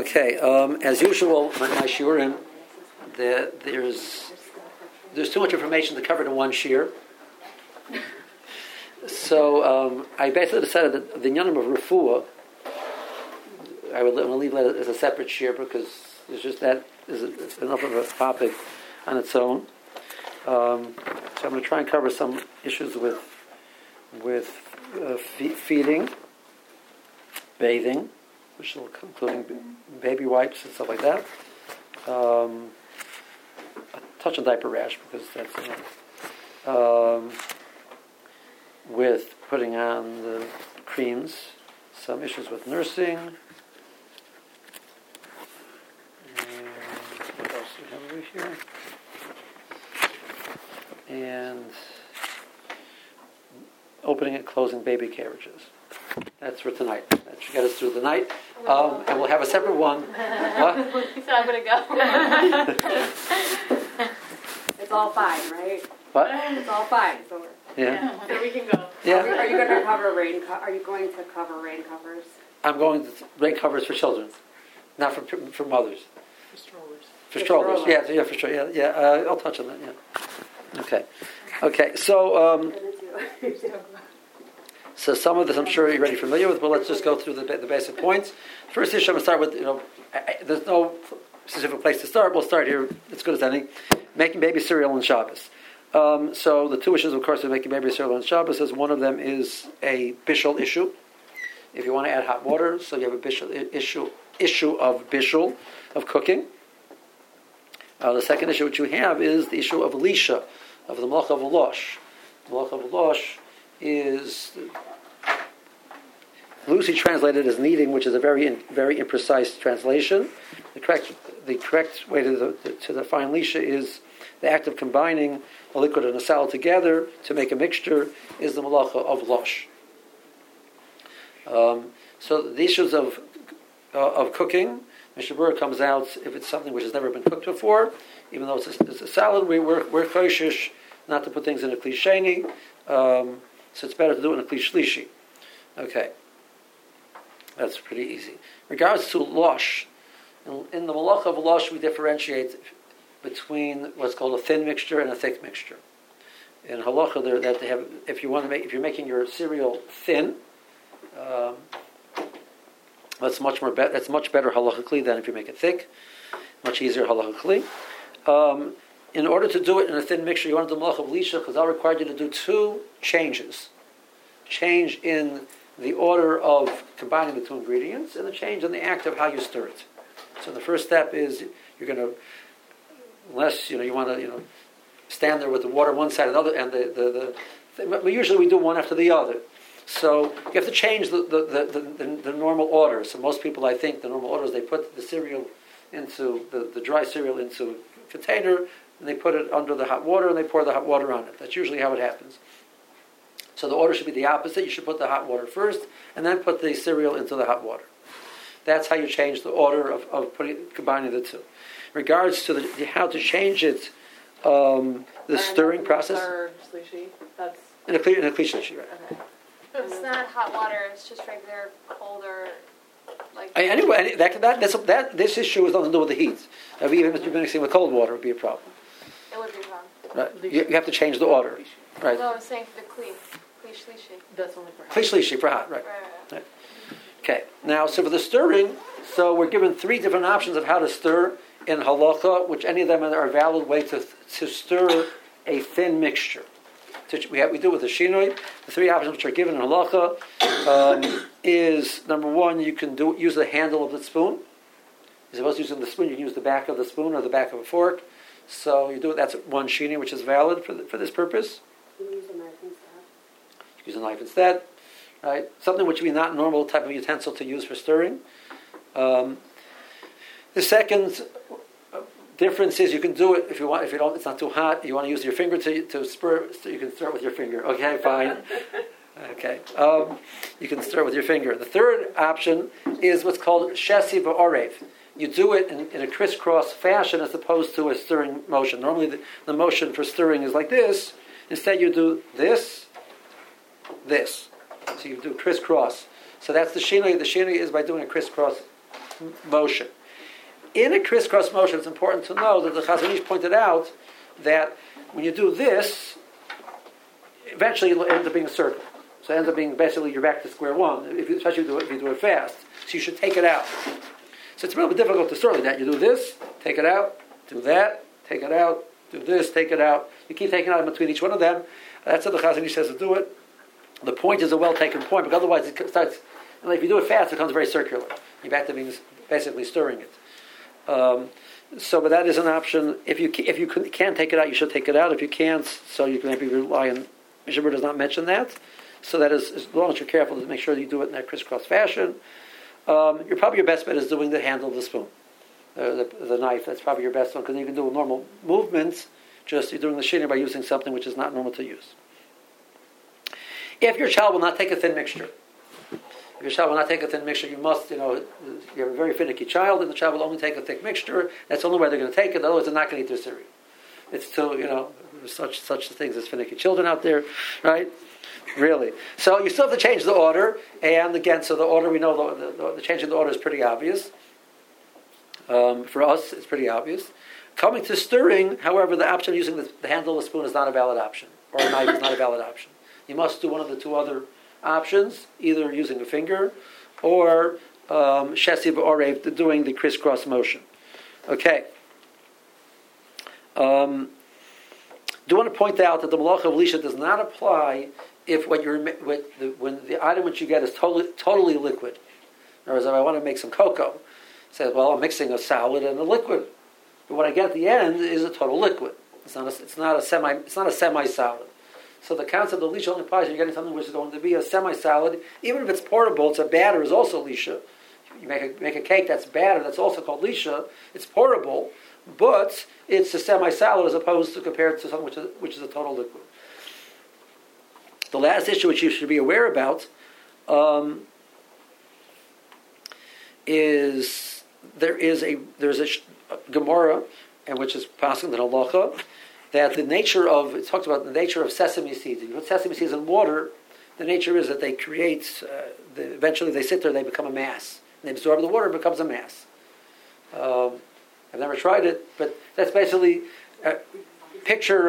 Okay, as usual, my shiurim, there's too much information to cover in one shiur. So I basically decided that the inyanim of refuah, I would leave that as a separate shiur because it's just that is enough of a topic on its own. So I'm going to try and cover some issues with feeding, bathing, which will including baby wipes and stuff like that. A touch of diaper rash because that's with putting on the creams. Some issues with nursing. And what else do we have over here? And opening and closing baby carriages. That's for tonight. That should get us through the night. And we'll have a separate one. What? He said I'm going to go. It's all fine, right? What? It's all fine. So Yeah. So we can go. Yeah. Are you going to cover rain? Are you going to cover rain covers? I'm going to rain covers for children, not for mothers. For strollers. For strollers. Yeah, for sure. Yeah. I'll touch on that. Yeah. Okay. So. So some of this I'm sure you're already familiar with, but let's just go through the basic points. First issue I'm going to start with, there's no specific place to start. We'll start here, as good as any, making baby cereal on Shabbos. So the two issues, of course, of making baby cereal on Shabbos is one of them is a bishul issue. If you want to add hot water, so you have a bishul issue of bishul, of cooking. The second issue which you have is the issue of Elisha, of the Malach of Elosh. The Malach of Elosh is loosely translated as kneading, which is a very imprecise translation. The correct way to define lisha is the act of combining a liquid and a solid together to make a mixture is the malacha of losh. So the issues of cooking, Mishnah Berurah comes out if it's something which has never been cooked before, even though it's a salad, we're choishish not to put things in a kli sheni. So it's better to do it in a kli shlishi. Okay. That's pretty easy. Regards to losh, in the malach of losh we differentiate between what's called a thin mixture and a thick mixture. In halacha, that they have, if you're making your cereal thin, that's much better halachically than if you make it thick. Much easier halachically. In order to do it in a thin mixture, you want to do malach of lisha because that'll require you to do two changes. Change in the order of combining the two ingredients and the change in the act of how you stir it. So the first step is you're going to, unless you want to stand there with the water one side and the other, and but usually we do one after the other. So you have to change the normal order. So most people, I think, the normal order is they put the cereal into the dry cereal into a container, and they put it under the hot water, and they pour the hot water on it. That's usually how it happens. So the order should be the opposite. You should put the hot water first, and then put the cereal into the hot water. That's how you change the order of combining the two. In regards to how to change it, the stirring process. That's in a kli shlishi, right? okay. It's not hot water. It's just regular colder. Anyway, this issue has nothing to do with the heat. Even if you're mixing with cold water, would be a problem. It would be a problem. Right. You have to change the order. Right. No, I was saying for the kli shlishi. That's only for hot. Kli shlishi for hot, right. Right. Okay. Now, so for the stirring, so we're given three different options of how to stir in halacha, which any of them are a valid way to stir a thin mixture. We do it with the shinoi. The three options which are given in halacha is number one, you can use the handle of the spoon. You're supposed to use the spoon. You can use the back of the spoon or the back of a fork. So you do it. That's one shini, which is valid for this purpose. You use a knife instead. Use a knife instead, right? Something which would be not normal type of utensil to use for stirring. The second difference is you can do it if you want. If you don't, it's not too hot. You want to use your finger to stir. So you can stir it with your finger. Okay, fine. Okay, you can stir it with your finger. The third option is what's called shesi v'orev. You do it in a crisscross fashion as opposed to a stirring motion. Normally, the motion for stirring is like this. Instead, you do this. So you do crisscross. So that's the shinoi. The shinoi is by doing a crisscross motion. In a crisscross motion, it's important to know that the Chazon Ish pointed out that when you do this, eventually it'll end up being a circle. So it ends up being basically you're back to square one, especially if you do it fast. So you should take it out. So it's a little bit difficult to store like that. You do this, take it out, do that, take it out, do this, take it out. You keep taking it out in between each one of them. That's how the Chazon Ish says to do it. The point is a well-taken point, because otherwise it starts, if you do it fast, it becomes very circular. You're back to being basically stirring it. But that is an option. If you can take it out, you should take it out. If you can't, so you can maybe rely on, Mishabur does not mention that. So that is, as long as you're careful to make sure that you do it in that crisscross fashion. Your best bet is doing the handle of the spoon, the knife. That's probably your best one, because you can do normal movements, just you're doing the shinur by using something which is not normal to use. If your child will not take a thin mixture, you must, you have a very finicky child, and the child will only take a thick mixture. That's the only way they're going to take it. Otherwise, they're not going to eat their cereal. It's still, there's such things as finicky children out there, right? Really. So you still have to change the order, and again, so the order, we know the changing the order is pretty obvious. For us, it's pretty obvious. Coming to stirring, however, the option of using the handle of the spoon is not a valid option, or a knife is not a valid option. You must do one of the two other options, either using a finger or shesi v'orev, doing the crisscross motion. Okay. Do want to point out that the malacha of lisha does not apply if when the item which you get is totally liquid. In other words, if I want to make some cocoa, it says, well, I'm mixing a solid and a liquid, but what I get at the end is a total liquid. It's not a semi-solid. So the concept of lisha only applies if you're getting something which is going to be a semi-solid. Even if it's portable, it's a batter, is also lisha. You make a cake that's batter, that's also called lisha. It's portable, but it's a semi-solid as opposed to compared to something which is a total liquid. The last issue which you should be aware about is there's a Gemara, and which is passing the halacha, that it talks about the nature of sesame seeds. If you put sesame seeds in water, the nature is that they create, eventually they sit there, they become a mass. And they absorb the water, it becomes a mass. I've never tried it, but that's basically, picture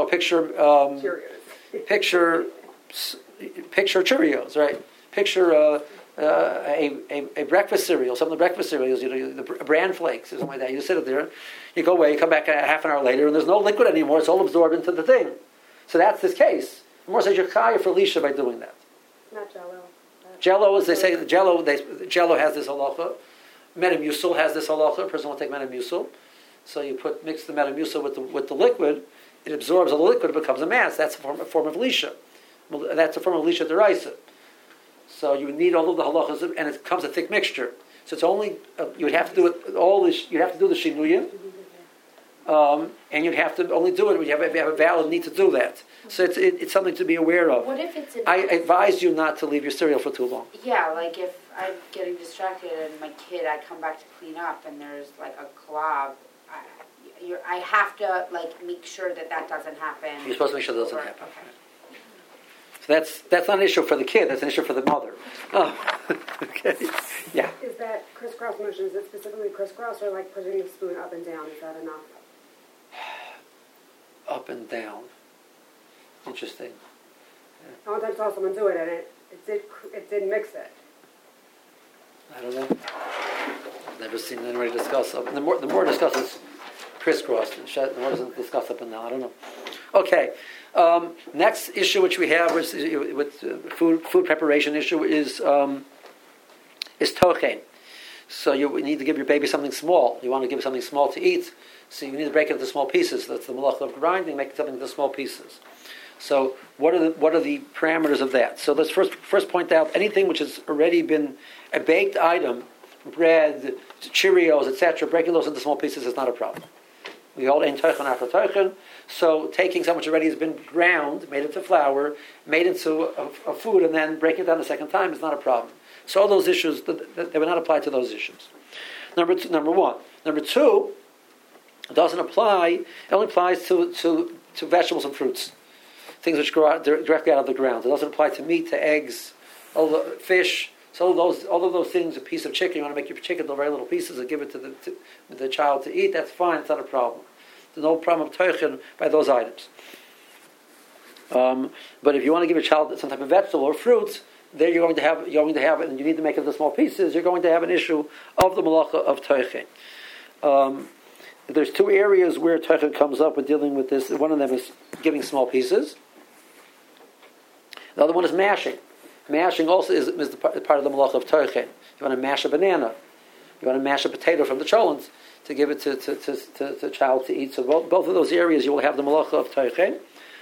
Cheerios, right? Picture a breakfast cereal, some of the breakfast cereals, the bran flakes or something like that. You sit there, you go away, you come back a half an hour later, and there's no liquid anymore. It's all absorbed into the thing. So that's this case. The more says you're chayav for lisha by doing that. Not Jello. Jello, as they say, Jello has this halacha. Metamucil has this halacha. A person will take Metamucil. So you mix the Metamucil with the liquid. It absorbs all the liquid. It becomes a mass. That's a form of lisha. That's a form of lisha deraisa. So you would need all of the halachas, and it becomes a thick mixture. So it's only you would have to do it all. You'd have to do the shinuyim, and you'd have to only do it when you have a valid need to do that. So it's something to be aware of. What if it's I advise you not to leave your cereal for too long. Yeah, like if I'm getting distracted and my kid, I come back to clean up and there's like a glob, I have to like make sure that doesn't happen. You're supposed to make sure that doesn't happen. Okay. So that's not an issue for the kid. That's an issue for the mother. Oh, okay. Yeah. Is that crisscross motion, is it specifically crisscross or like pushing the spoon up and down? Is that enough? Up and down. Interesting. I one time saw someone do it and it did mix it. I don't know. I've never seen anybody discuss. The more discusses crisscross. The more doesn't discuss up and down. I don't know. Okay. Next issue which we have with food preparation issue is tochen. So you need to give your baby something small. You want to give something small to eat, so you need to break it into small pieces. That's the malacha of grinding, making something into small pieces. So what are the parameters of that? So let's first point out anything which has already been a baked item, bread, Cheerios, etc. Breaking those into small pieces is not a problem. We hold ein tochen after tochen. So taking something which already has been ground, made into flour, made into a food, and then breaking it down the second time is not a problem. So all those issues, they would not apply to those issues. Number one. Number two, it doesn't apply, it only applies to vegetables and fruits. Things which grow directly out of the ground. It doesn't apply to meat, to eggs, fish, So all of those things, a piece of chicken, you want to make your chicken into very little pieces and give it to the child to eat, that's fine, it's not a problem. There's no problem of teichen by those items. But if you want to give your child some type of vegetable or fruits, there you're going to have, and you need to make it into small pieces, you're going to have an issue of the malacha of teichen. There's two areas where teichen comes up with dealing with this. One of them is giving small pieces. The other one is mashing. Mashing also is the part of the malacha of teichen. You want to mash a banana. You want to mash a potato from the cholents to give it to the child to eat. So both of those areas you will have the malacha of teichen.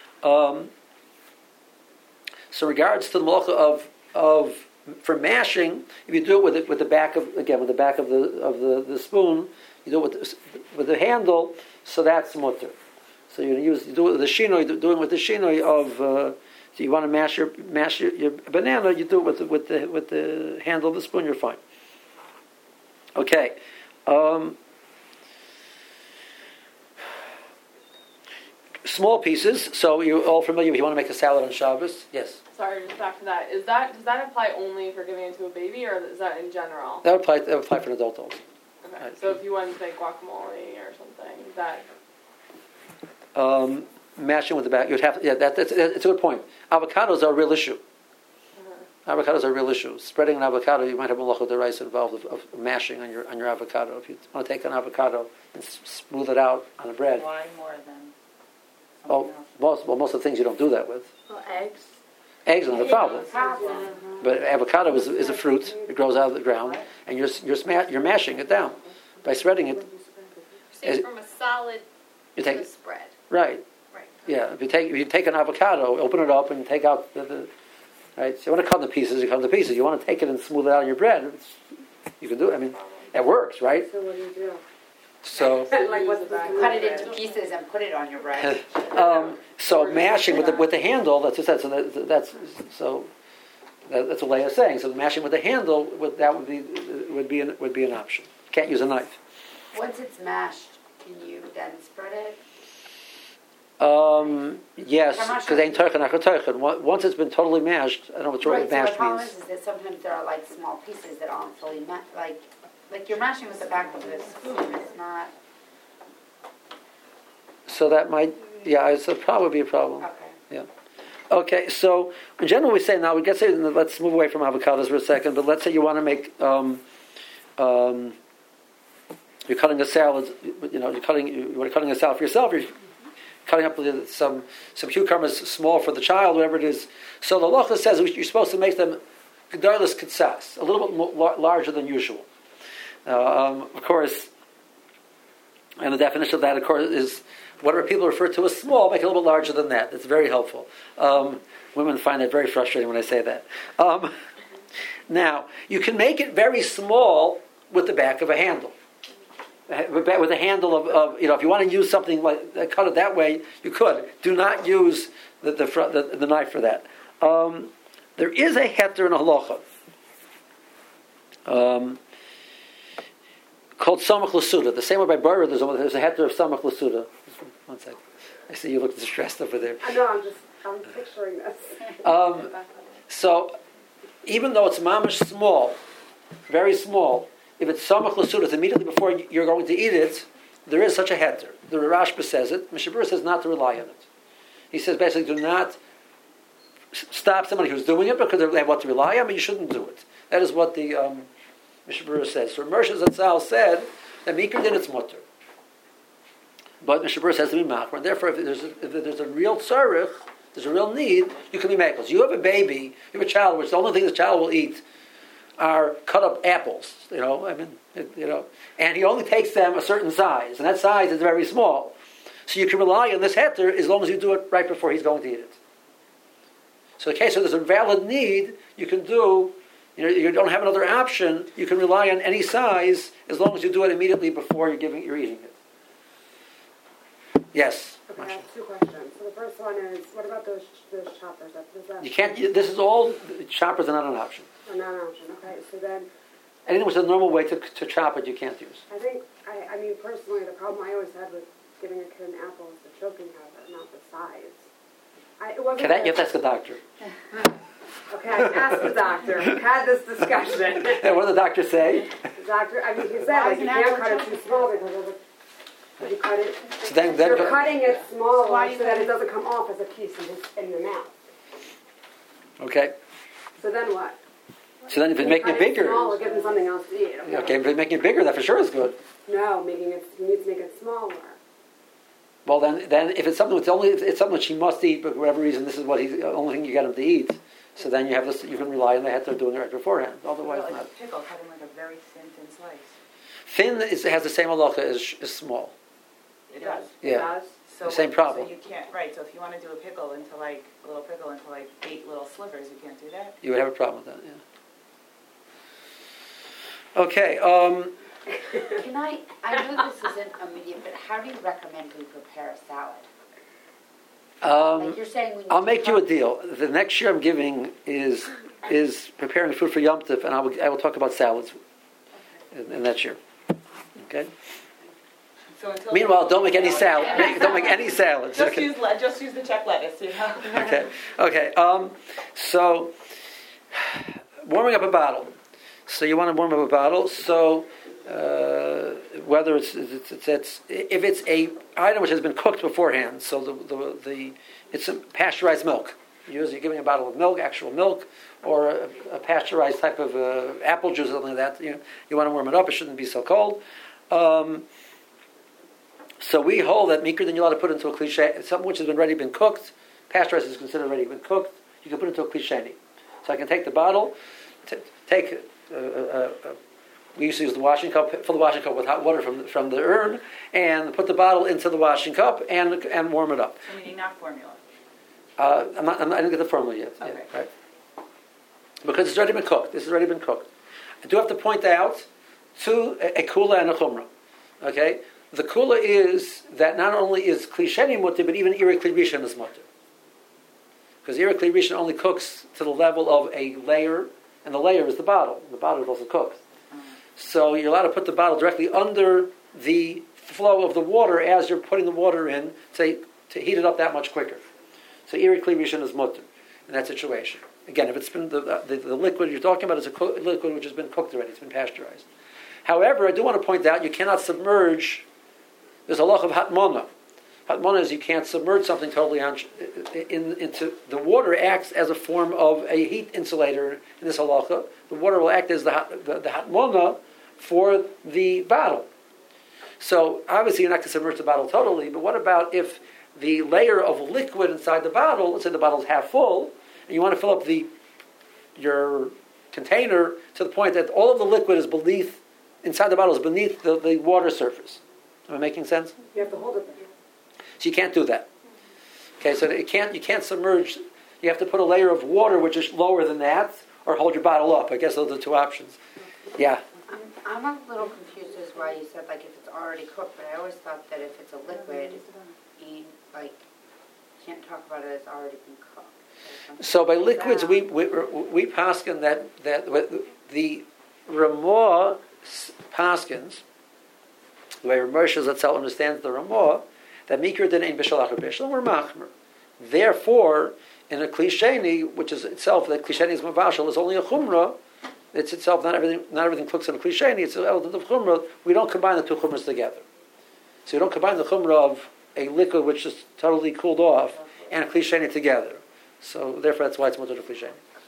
So, in regards to the malacha of for mashing, if you do it with the back of the spoon, you do it with the handle, so that's mutter. So you do it with the shinoi, doing with the shinoi of. So you want to mash your banana, you do it with the handle of the spoon. You're fine. Okay. Small pieces. So you're all familiar. If you want to make a salad on Shabbos, yes. Sorry, just back to that. Does that apply only for giving it to a baby, or is that in general? That would apply for an adult also. Okay. Right. So if you wanted to make guacamole or something, that. Mashing with the back, you'd have to, that's a good point. Avocados are a real issue. Avocados are a real issue. Spreading an avocado, you might have malacha d'oraisa involved of mashing on your avocado. If you want to take an avocado and smooth it out on the bread. Why more than? Most of the things you don't do that with. Well, eggs. Eggs are not a problem. But avocado is a fruit. It grows out of the ground, and you're mashing it down by spreading it. So from a solid to a spread. Right. Yeah, if you take an avocado, open it up and take out the right. So you want to cut the pieces, you cut the pieces. You want to take it and smooth it out on your bread. You can do it. I mean, it works, right? So what do you do? So like what's the cut it into pieces and put it on your bread. So mashing with the handle. That's what that's what Leah is saying. So mashing with the handle would be an option. Can't use a knife. Once it's mashed, can you then spread it? Yes, because ain't teichen. Once it's been totally mashed, I don't know what mashed means. Is that sometimes there are like small pieces that aren't fully mashed, like you're mashing with the back of the spoon. It's not. So that might, it's probably be a problem. Okay. Yeah. Okay. So in general, we say now let's move away from avocados for a second. But let's say you want to make you're cutting a salad. You're cutting a salad for yourself. You're cutting up some cucumbers small for the child, whatever it is. So the halacha says you're supposed to make them gedolos kitzas, a little bit larger than usual. Of course, and the definition of that, of course, is whatever people refer to as small, make it a little bit larger than that. It's very helpful. Women find that very frustrating when I say that. Now, you can make it very small with the back of a handle. With a handle of if you want to use something like cut it that way, you could. Do not use the knife for that. There is a heter in a halacha called samach l'suda. The same way by Baruch, there's a heter of samach l'suda. One second. I see you look distressed over there. I know. I'm picturing this. So, even though it's mamash small, very small. If it's samach l'suda, it's immediately before you're going to eat it, there is such a heter. The Rashba says it. Mishabur says not to rely on it. He says basically do not stop somebody who's doing it because they have what to rely on, but you shouldn't do it. That is what the Mishabur says. So Mersha Zatzal said that mikra din it's mutter. But Mishabur says to be machmer, and therefore if there's a real tzarich, there's a real need, you can be makos. You have a baby, you have a child, which the only thing this child will eat are cut up apples, and he only takes them a certain size, and that size is very small. So you can rely on this heter as long as you do it right before he's going to eat it. So in case there's a valid need, you can do, you don't have another option, you can rely on any size as long as you do it immediately before you're eating it. Yes? Okay, I have two questions. So the first one is, what about those choppers? You can't, this is all, choppers are not an option. Oh, not an option, okay. So then... Anything which is a normal way to chop it, you can't use. I mean, personally, the problem I always had with giving a kid an apple is the choking hazard, not the size. You have to ask a doctor. Okay, I asked the doctor. We had this discussion. And what did the doctor say? The doctor, I mean, he said, like, you can't cut it too small because of you cut it. So then You're cutting it smaller Why so that it doesn't come off as a piece in the mouth. Okay. So then what? So then if it's making it Cut bigger, smaller, give them something else to eat. okay, if it's making it bigger, that for sure is good. No, you need to make it smaller. Well, then if it's something it's something that she must eat, but for whatever reason, this is the only thing you get him to eat. So then you have this. You can rely on the head they're doing it right beforehand. Otherwise, Well, not. like pickle, cut him like a very thin slice. Thin has the same halacha as small. It does. Yeah. It does. So Same problem. So you can't, right, so if you want to do a pickle into like, a little pickle into like 8 little slivers, you can't do that? You would have a problem with that. Yeah. Okay. Can I know this isn't immediate, but how do you recommend we prepare a salad? Like you're saying we need I'll to make you a cut- deal. The next year I'm giving is preparing food for Yom Tov, and I will talk about salads in that year. Okay. So until Meanwhile, don't make any salad. Don't make any salads. Just Okay. use the check lettuce, you know? Okay. Okay. So warming up a bottle. So you want to warm up a bottle. So whether it's if it's a item which has been cooked beforehand. So it's a pasteurized milk. You're giving a bottle of milk, actual milk, or a pasteurized type of apple juice or something like that. You want to warm it up. It shouldn't be so cold. So we hold that mikra, then you're allowed to put into a cliche, something which has already been cooked. Pasteurized is considered already been cooked. You can put it into a cliche. So I can take the bottle, we used to use the washing cup, fill the washing cup with hot water from the urn, and put the bottle into the washing cup and warm it up. So meaning not formula. I didn't get the formula yet. Okay. Yeah, right. Because it's already been cooked. This has already been cooked. I do have to point out a kula and a chumrah. Okay? The kula is that not only is klisheni mutter, but even ira kli rishon is mutter. Because ira kli rishon only cooks to the level of a layer, and the layer is the bottle. The bottle is also cooked. So you're allowed to put the bottle directly under the flow of the water as you're putting the water in to heat it up that much quicker. So ira kli rishon is mutter in that situation. Again, if it's been the liquid you're talking about is a liquid which has been cooked already, it's been pasteurized. However, I do want to point out you cannot submerge. There's a halach of hatmana. Hatmana is you can't submerge something totally into the water. Acts as a form of a heat insulator in this halacha. The water will act as the hatmana for the bottle. So obviously you're not going to submerge the bottle totally. But what about if the layer of liquid inside the bottle, let's say the bottle's half full, and you want to fill up your container to the point that all of the liquid is inside the bottle is beneath the water surface. Am I making sense? You have to hold it there. So you can't do that. Okay, so you can't submerge. You have to put a layer of water which is lower than that, or hold your bottle up. I guess those are the two options. Yeah. I'm a little confused as why you said like if it's already cooked, but I always thought that if it's a liquid, you can't talk about it as already been cooked. So by liquids, we paskin that the Ramah paskins, the way Ramesh Zatzal understands the Ramah, that mikra din ein b'shalach b'shal, we're machmer. Therefore, in a klisheni, which is itself that klisheni is mavashal, is only a chumrah. It's itself not everything cooks in a klisheni. It's an element of chumrah. We don't combine the two chumras together. So you don't combine the chumrah of a liquid which is totally cooled off and a klisheni together. So therefore, that's why it's mutter to klisheni.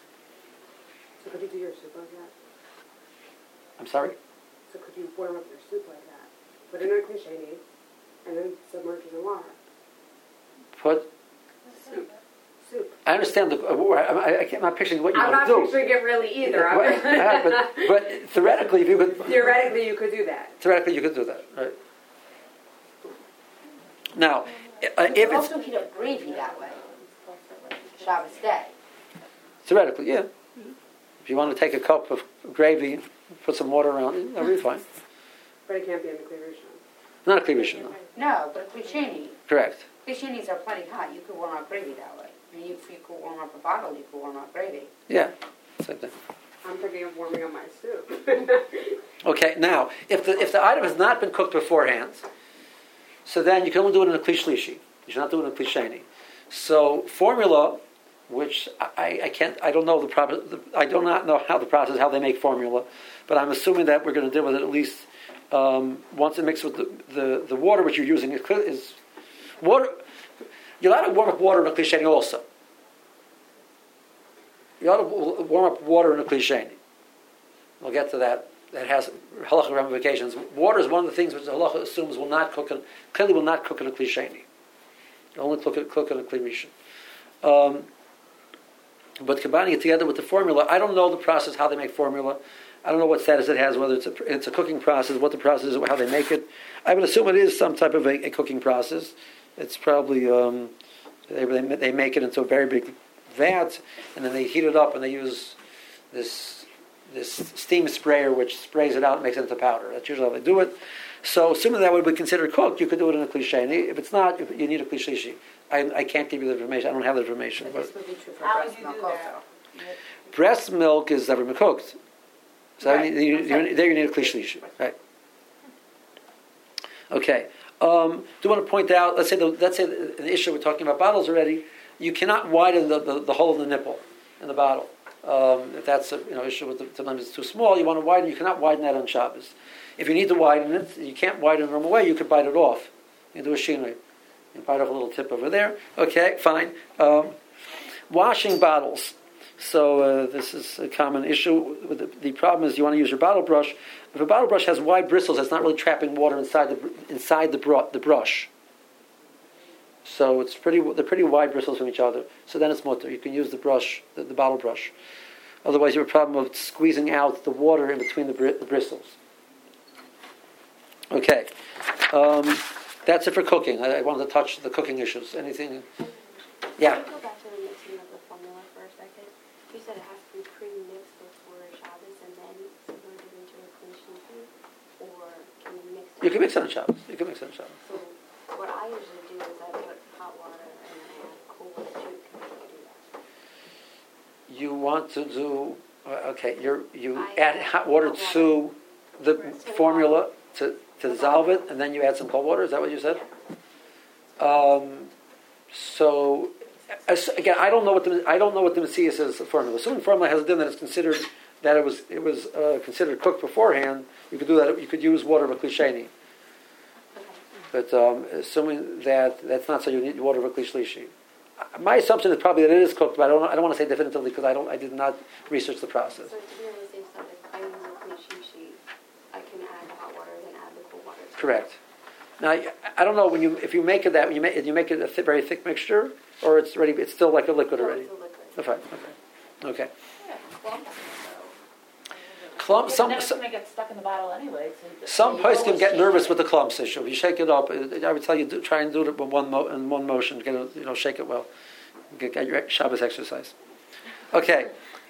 So could you do your soup like that? I'm sorry. So could you warm up your soup like that? Put it in a klisheni, and then submerge it in water. Put. Soup. I understand I'm not picturing what you I'm want not to do. picturing it really either. but theoretically, if you could. Theoretically, you could do that. Theoretically, you could do that. Right. Now, You if can it's also heat up gravy that way. Shabbos day. theoretically, yeah. If you want to take a cup of gravy, put some water around it, that'll be fine. But it can't be in the clear rishon. Not a cleavage, no. No, but a klisheni. Correct. Klichenis are plenty hot. You could warm up gravy that way. I mean, if you could warm up a bottle, you could warm up gravy. Yeah, same thing. I'm thinking of warming up my soup. Okay, now, if the item has not been cooked beforehand, so then you can only do it in a klishlishi. You should not do it in a klisheni. So formula which I can't, I don't know I do not know how they make formula, but I'm assuming that we're going to deal with it at least once it mixes with the water which you're using is water. You're allowed to warm up water in a klisheni also. You're allowed to warm up water in a klisheni. We'll get to that. That has halacha ramifications. Water is one of the things which the halacha assumes will not cook in a klisheni. Only cook in a kli rishon. But combining it together with the formula, I don't know the process, how they make formula. I don't know what status it has, whether it's a cooking process, what the process is, how they make it. I would assume it is some type of a cooking process. It's probably, they make it into a very big vat, and then they heat it up, and they use this steam sprayer which sprays it out and makes it into powder. That's usually how they do it. So assuming that would be considered cooked, you could do it in a klisheni. If it's not, you need a klishishi. I can't give you the information. I don't have the information. But this would be true for How breast would you milk do that? also. Breast milk is never been cooked. So Right. there you need a klishishi. Right. Okay. Do want to point out? Let's say the issue we're talking about bottles already. You cannot widen the hole in the nipple in the bottle. If that's an issue with sometimes it's too small, you want to widen. You cannot widen that on Shabbos. If you need to widen it, you can't widen it the normal way. You could bite it off. You can do a shinui. You bite off a little tip over there. Okay, fine. Washing bottles. So this is a common issue. The problem is you want to use your bottle brush. If a bottle brush has wide bristles, it's not really trapping water inside the brush. So they're pretty wide bristles from each other. So then it's mutter. You can use the brush, the bottle brush. Otherwise, you have a problem of squeezing out the water in between the bristles. Okay, that's it for cooking. I wanted to touch the cooking issues. Anything? Yeah. Can we go back to the mixing of the formula for a second? You said it has to be pre-mixed before Shabbos and then submerged into a clean sheet, or can you mix it? You can mix it on Shabbos. So what I usually do is I put hot water and then I add cool water too. Can I do that? You want to do okay. You I add hot water to the formula to dissolve it, and then you add some cold water. Is that what you said? So again, I don't know what the Messiah says the formula. Assuming the formula has a din that it's considered that it was considered cooked beforehand, you could do that. You could use water of a klisheni. But assuming that's not so, you need water of a klishlishi. My assumption is probably that it is cooked, but I don't want to say definitively because I did not research the process. So to be on the safe side, if I use a clean sheet, I can add the hot water and then add the cold water. Correct. Now I don't know if you make it that you make it a very thick mixture, or it's still like a liquid already. It's a liquid. Okay. Yeah, well, Clumps. It's never going to get stuck in the bottle anyway. So Some you places can always get shake nervous it. with the clumps issue. If you shake it up, I would tell you try and do it in one motion. Get it, shake it well. Get your Shabbos exercise. Okay.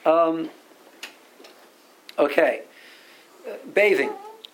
Bathing.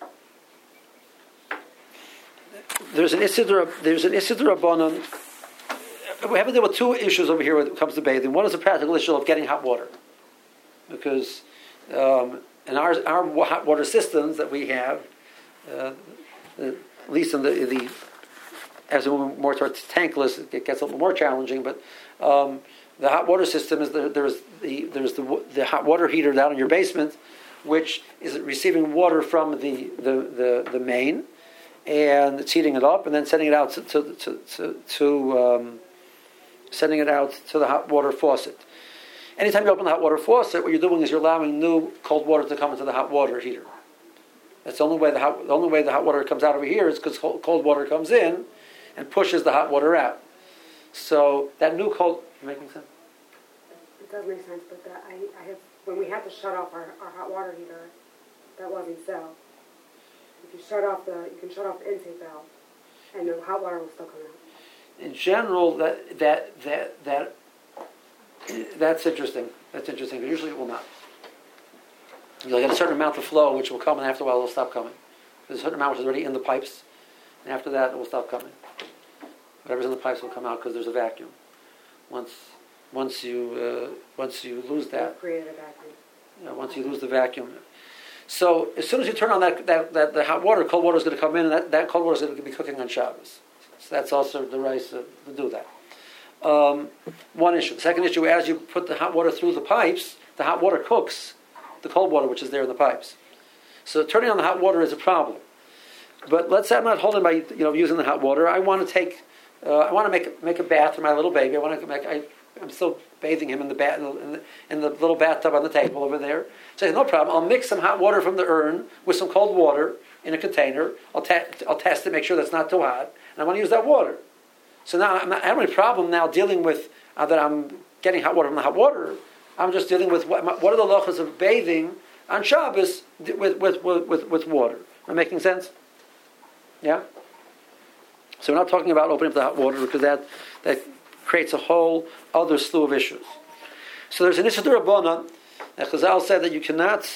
There's an Isidra Rabbanon. We have to deal with two issues over here when it comes to bathing. One is the practical issue of getting hot water, because in our hot water systems that we have, at least in the as we move more towards tankless, it gets a little more challenging. But the hot water system is there's the hot water heater down in your basement, which is receiving water from the main, and it's heating it up and then sending it out sending it out to the hot water faucet. Anytime you open the hot water faucet, what you're doing is you're allowing new cold water to come into the hot water heater. That's the only way the hot water comes out over here is because cold water comes in and pushes the hot water out. So that new cold, making sense? It does make sense, but I have when we had to shut off our hot water heater, that wasn't so. If you you can shut off the intake valve, and the hot water will still come out. In general, that's interesting. That's interesting. But usually it will not. You'll get a certain amount of flow, which will come, and after a while it'll stop coming. There's a certain amount which is already in the pipes, and after that it will stop coming. Whatever's in the pipes will come out because there's a vacuum. Once you lose that, Create a vacuum. once you lose the vacuum. So as soon as you turn on the hot water, cold water is going to come in, and that cold water is going to be cooking on Shabbos. So that's also the rice to do that. One issue. The second issue, as you put the hot water through the pipes, the hot water cooks the cold water which is there in the pipes. So turning on the hot water is a problem. But let's say I'm not holding by using the hot water. I want to make a bath for my little baby. I'm still bathing him in the bath in the little bathtub on the table over there. So no problem. I'll mix some hot water from the urn with some cold water in a container. I'll test it, make sure that's not too hot, and I want to use that water. So now I don't have any problem now dealing with that I'm getting hot water from the hot water. I'm just dealing with what are the lochas of bathing on Shabbos with water. Am I making sense? Yeah? So we're not talking about opening up the hot water because that creates a whole other slew of issues. So there's an issue to Rabbanan that Chazal said that you cannot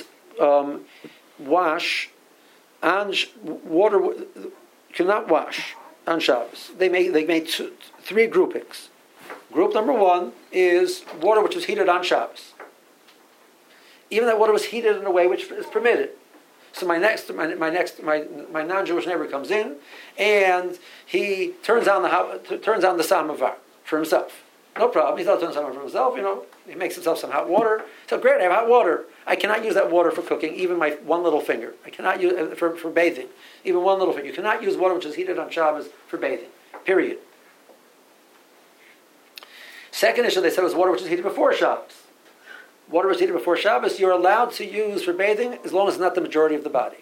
wash on water. You cannot wash on Shabbos. They made three groupings. Group number one is water which was heated on Shabbos. Even that water was heated in a way which is permitted. So my non-Jewish neighbor comes in, and he turns on the samovar for himself. No problem. He's not turning the samovar for himself. He makes himself some hot water. So great, I have hot water. I cannot use that water for cooking, even my one little finger. I cannot use it for bathing, even one little finger. You cannot use water which is heated on Shabbos for bathing. Period. Second issue, they said, was water which is heated before Shabbos. Water which is heated before Shabbos, you're allowed to use for bathing as long as it's not the majority of the body.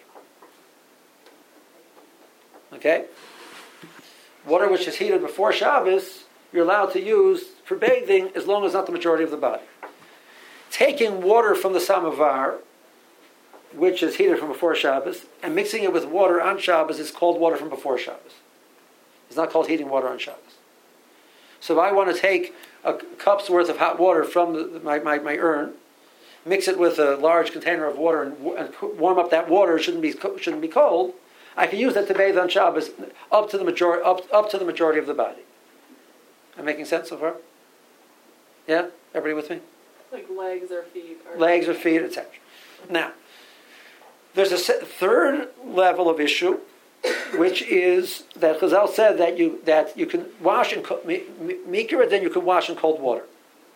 Okay? Water which is heated before Shabbos, you're allowed to use for bathing as long as it's not the majority of the body. Taking water from the samovar, which is heated from before Shabbos, and mixing it with water on Shabbos is called water from before Shabbos. It's not called heating water on Shabbos. So if I want to take a cup's worth of hot water from my urn, mix it with a large container of water, and warm up that water, shouldn't be cold, I can use that to bathe on Shabbos up to the majority of the body. Am I making sense so far? Yeah? Everybody with me? Like legs or feet. Legs or feet, etc. Now, there's a third level of issue, which is that Chazal said that you can wash in mikra, then you can wash in cold water.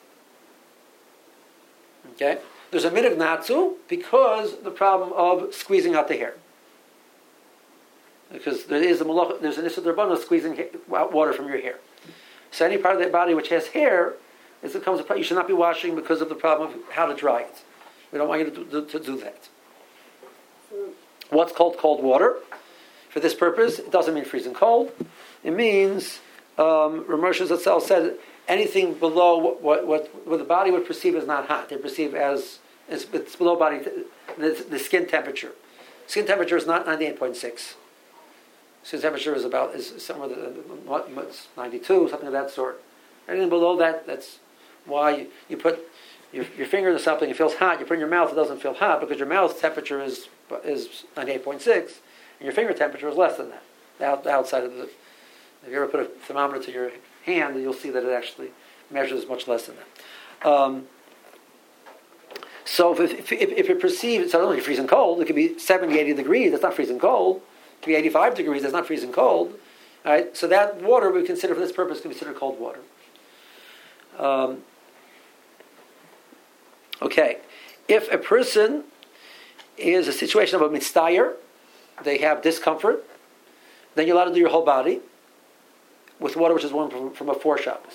Okay? There's a minhag natsu because the problem of squeezing out the hair. Because there's an issur d'Rabbanan of squeezing out water from your hair. So any part of the body which has hair, you should not be washing because of the problem of how to dry it. We don't want you to do that. What's called cold water? For this purpose, it doesn't mean freezing cold. It means, Ramesh Zatzal said, anything below what the body would perceive as not hot. They perceive as it's below body, the skin temperature. Skin temperature is not 98.6. Skin temperature is somewhere 92, something of that sort. Anything below that, that's why you put your finger into something, it feels hot. You put it in your mouth, it doesn't feel hot because your mouth temperature is 98.6, and your finger temperature is less than that. The outside of if you ever put a thermometer to your hand, you'll see that it actually measures much less than that. So if it perceives, it's not only freezing cold, it could be 70, 80 degrees, that's not freezing cold. It could be 85 degrees, that's not freezing cold. All right? So that water we consider, for this purpose, can be considered cold water. Okay. If a person is a situation of a mitztayer, they have discomfort, then you're allowed to do your whole body with water which is warm from before Shabbos.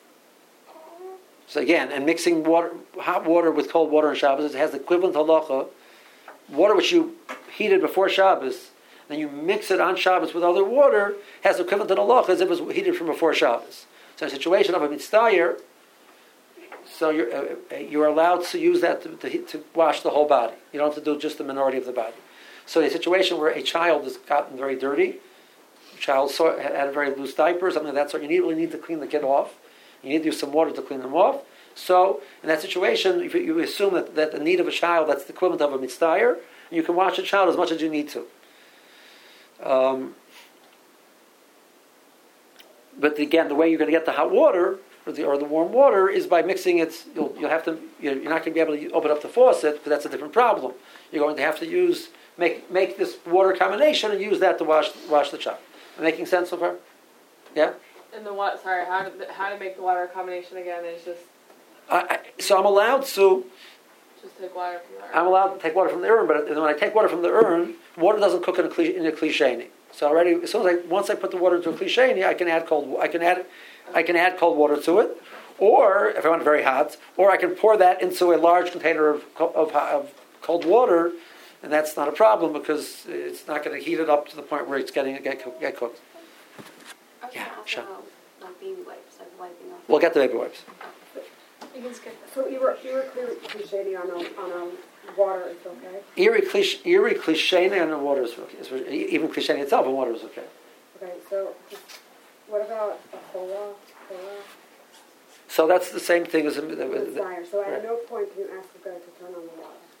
So again, and mixing hot water with cold water on Shabbos, it has the equivalent halacha. Water which you heated before Shabbos, then you mix it on Shabbos with other water, has the equivalent halacha as if it was heated from before Shabbos. So in a situation of a mitztayer, so you're allowed to use that to wash the whole body. You don't have to do just the minority of the body. So in a situation where a child has gotten very dirty, a child had a very loose diaper, something of that sort, you really need to clean the kid off. You need to use some water to clean them off. So in that situation, if you assume that the need of a child, that's the equivalent of a mitztayer, you can wash a child as much as you need to. But again, the way you're going to get the hot water or the warm water is by mixing it. You're not going to be able to open up the faucet, because that's a different problem. You're going to have to make this water combination and use that to wash the child. Am I making sense so far? Yeah? And the what? Sorry, how to make the water combination again is just So I'm allowed to. take water from the urn. I'm allowed to take water from the urn, but when I take water from the urn, water doesn't cook in a klisheni. So already, once I put the water into a klisheni, I can add cold water to it, or if I want it very hot, or I can pour that into a large container of cold water, and that's not a problem because it's not going to heat it up to the point where it's get cooked. Yeah, sure. Like baby wipes, like wiping off. We'll get the baby wipes. You can skip that. So you were clear shady on water is okay? Iri klisheni on the water is okay. Even klisheni itself on water is okay. Okay, so what about a cola? So that's the same thing as Desire. So right. at no point can you ask the guy to turn on the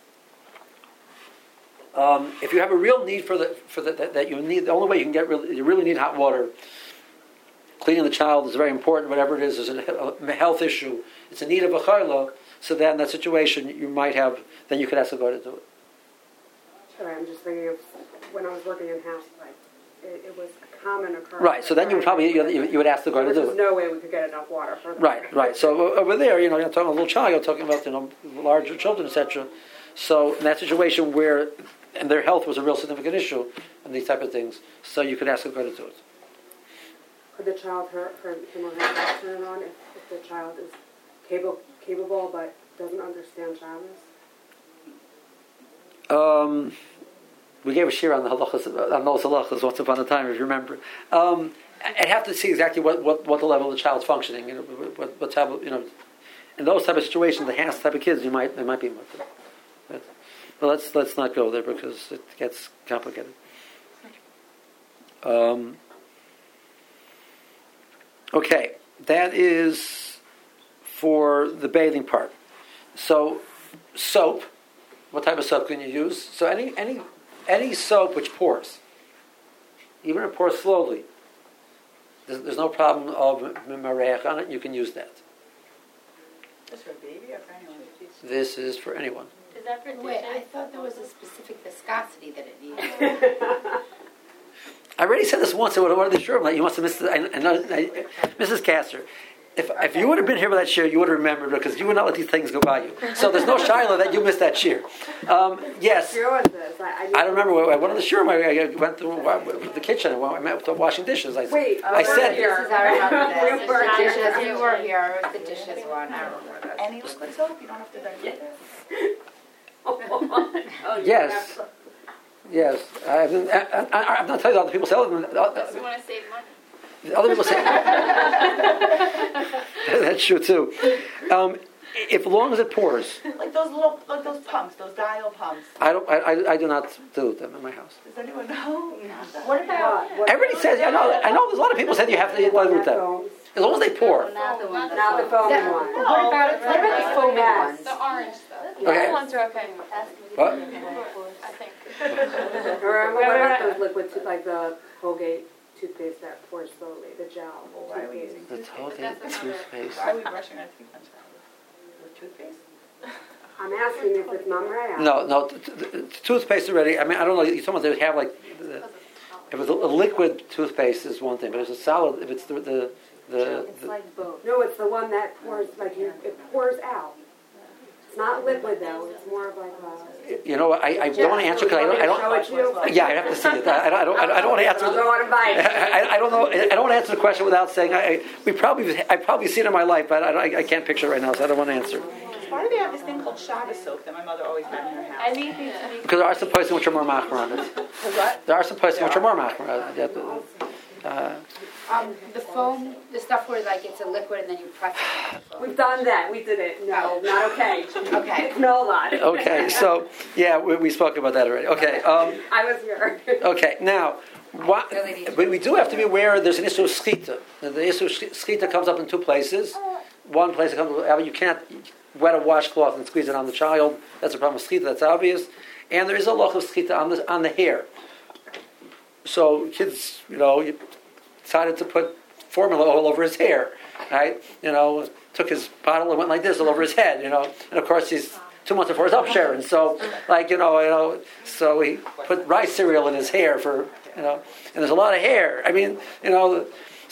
water. If you have a real need that you need, the only way you can you really need hot water. Cleaning the child is very important. Whatever it is, there's a health issue. It's a need of a chayla. So then, in that situation, you might have. Then you could ask the guy to do it. Sorry, I'm just thinking of when I was working in house, like it was a common occurrence. Right. So then you would probably you would ask the guy to do There's it. no way we could get enough water for that. Right. So over there, you're talking about a little child. You're talking about larger children, etc. So in that situation where and their health was a real significant issue, and these type of things, so you could ask the guy to do it. Could the child him or herself turn it on if the child is capable but doesn't understand Shabbos? We gave a shir on the halachas, on those halachas once upon a time, if you remember. I'd have to see exactly what the level of the child's functioning. What type of, in those type of situations, the hands type of kids, they might be with them. But let's not go there because it gets complicated. Okay, that is for the bathing part. So, soap. What type of soap can you use? So any soap which pours, even if it pours slowly, there's no problem of mareach on it. You can use that. Is this for a baby or for anyone? This is for anyone. Is that for dishes? Wait, I thought there was a specific viscosity that it needed. I already said this once. I wanted to sure. You must have missed it. Mrs. Castor, if you would have been here with that shir, you would have remembered because you would not let these things go by you. So there's no shiloh that you missed that shir. Yes. Where was this? I don't remember. I went on the shir. I went to the kitchen. I met with washing dishes. I said. This is, I remember this. The dishes, you were here, the dishes one, I remember this. Any liquid soap? You don't have to digest it. Yes. I'm not telling you other people say. Unless you want to save money. Other people say that's true too. If long as it pours, Like those pumps, those dial pumps. I do not do them in my house. Does anyone know? What about, Everybody says I know. There's a lot of people say you have to dilute them as long as they pour. Not the foamy one. what about the foamy ones? The orange stuff. Okay. The ones are okay. What? I think. Or what about those liquid, like the Colgate toothpaste that pours slowly, the gel Why are we using The Colgate toothpaste. Why are we brushing our teeth on Shabbos? With toothpaste? I'm asking if it's mamre. No, toothpaste already. I mean, I don't know. Some of them have like, if it's a liquid toothpaste is one thing, but if it's a solid, if it's the It's like both. No, it's the one that pours, it pours out. It's not liquid though, it's more of like a... I don't want to answer because I don't. Yeah, I have to see it. I don't want to answer. I don't want to bite. I don't know. I don't want to answer the question without saying I've probably seen it in my life, but I can't picture it right now, so I don't want to answer. Why do they have this thing called Shabbos soap that my mother always had in her house? Anything to be. Because there are some places which are more machmer on it. What? There are some places which are more machmer on it. The foam, the stuff where like it's a liquid and then you press it. We've done that, we did it. No, not okay. Okay. No lot. Okay, so yeah, we spoke about that already. Okay. I was here. Okay, now, but we do have to be aware there's an issue of schita. The issue of schita comes up in two places. One place it comes up, you can't wet a washcloth and squeeze it on the child. That's a problem with schita, that's obvious. And there is a loch of schita on the hair. So kids, decided to put formula all over his hair, right? Took his bottle and went like this all over his head, And of course he's 2 months before his upsharing, so so he put rice cereal in his hair and there's a lot of hair. I mean,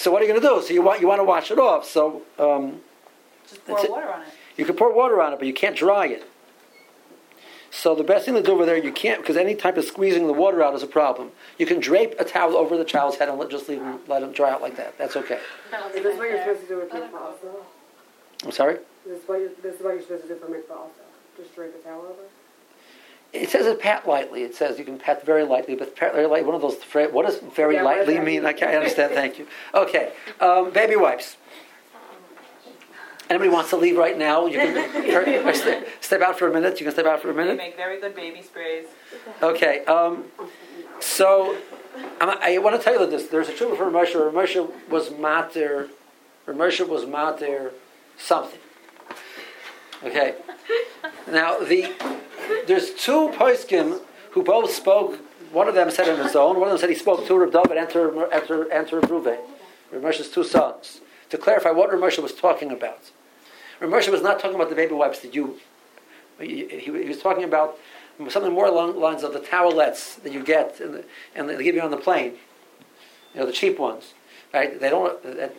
So what are you going to do? So you want to wash it off. So Just pour water on it. you can pour water on it, but you can't dry it. So the best thing to do over there, you can't, because any type of squeezing the water out is a problem. You can drape a towel over the child's head and let him dry out like that. That's okay. Is this what you're supposed to do with mikvah also? I'm sorry? This is what you're supposed to do for mikvah also? Just drape a towel over? It says it pat lightly. It says you can pat very lightly, but pat very lightly. One of those. What does very Yeah, what does lightly that mean? mean? I can't understand. Thank you. Okay, baby wipes. Anybody wants to leave right now? You can or step out for a minute. You can step out for a They minute. make very good baby sprays. Okay. So I want to tell you this. There's a truth for Moshe. Moshe was mater. Moshe was mater something. Okay. Now there's two poskim who both spoke. One of them said on his own. One of them said he spoke to Reb David and to Reuven, Reb Moshe's two sons, to clarify what Reb Moshe was talking about. Reb Moshe was not talking about the baby wipes that he was talking about something more along the lines of the towelettes that you get and they give you on the plane. The cheap ones, right? They don't.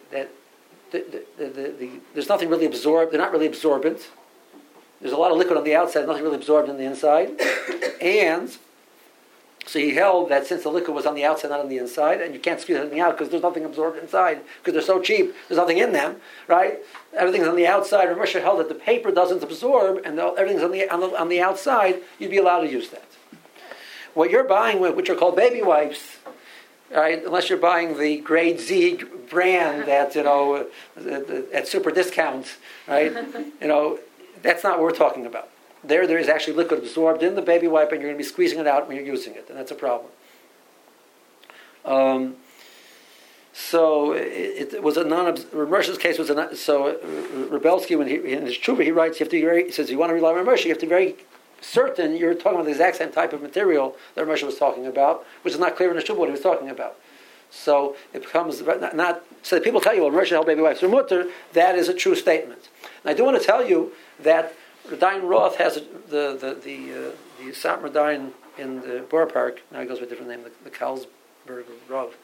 There's nothing really absorbed. They're not really absorbent. There's a lot of liquid on the outside, nothing really absorbed in the inside. And so he held that since the liquid was on the outside, not on the inside, and you can't squeeze anything out because there's nothing absorbed inside, because they're so cheap, there's nothing in them, right? Everything's on the outside. Rav Moshe held that the paper doesn't absorb, and everything's on the outside, you'd be allowed to use that. What you're buying, which are called baby wipes, right? Unless you're buying the grade Z brand at at super discount, right? That's not what we're talking about. There is actually liquid absorbed in the baby wipe, and you're going to be squeezing it out when you're using it, and that's a problem. So it was a Moshe's case was so Rebelsky, when in his tshuva he writes, he says you want to rely on Moshe, you have to be very certain you're talking about the exact same type of material that Moshe was talking about, which is not clear in the tshuva what he was talking about. So it becomes not so that people tell you, well, Moshe held baby wipes are mutter. That is a true statement. And I do want to tell you that Dayan Roth has the Satmar Dayan in the Borough Park. Now he goes by a different name, the Carlsberg Rov.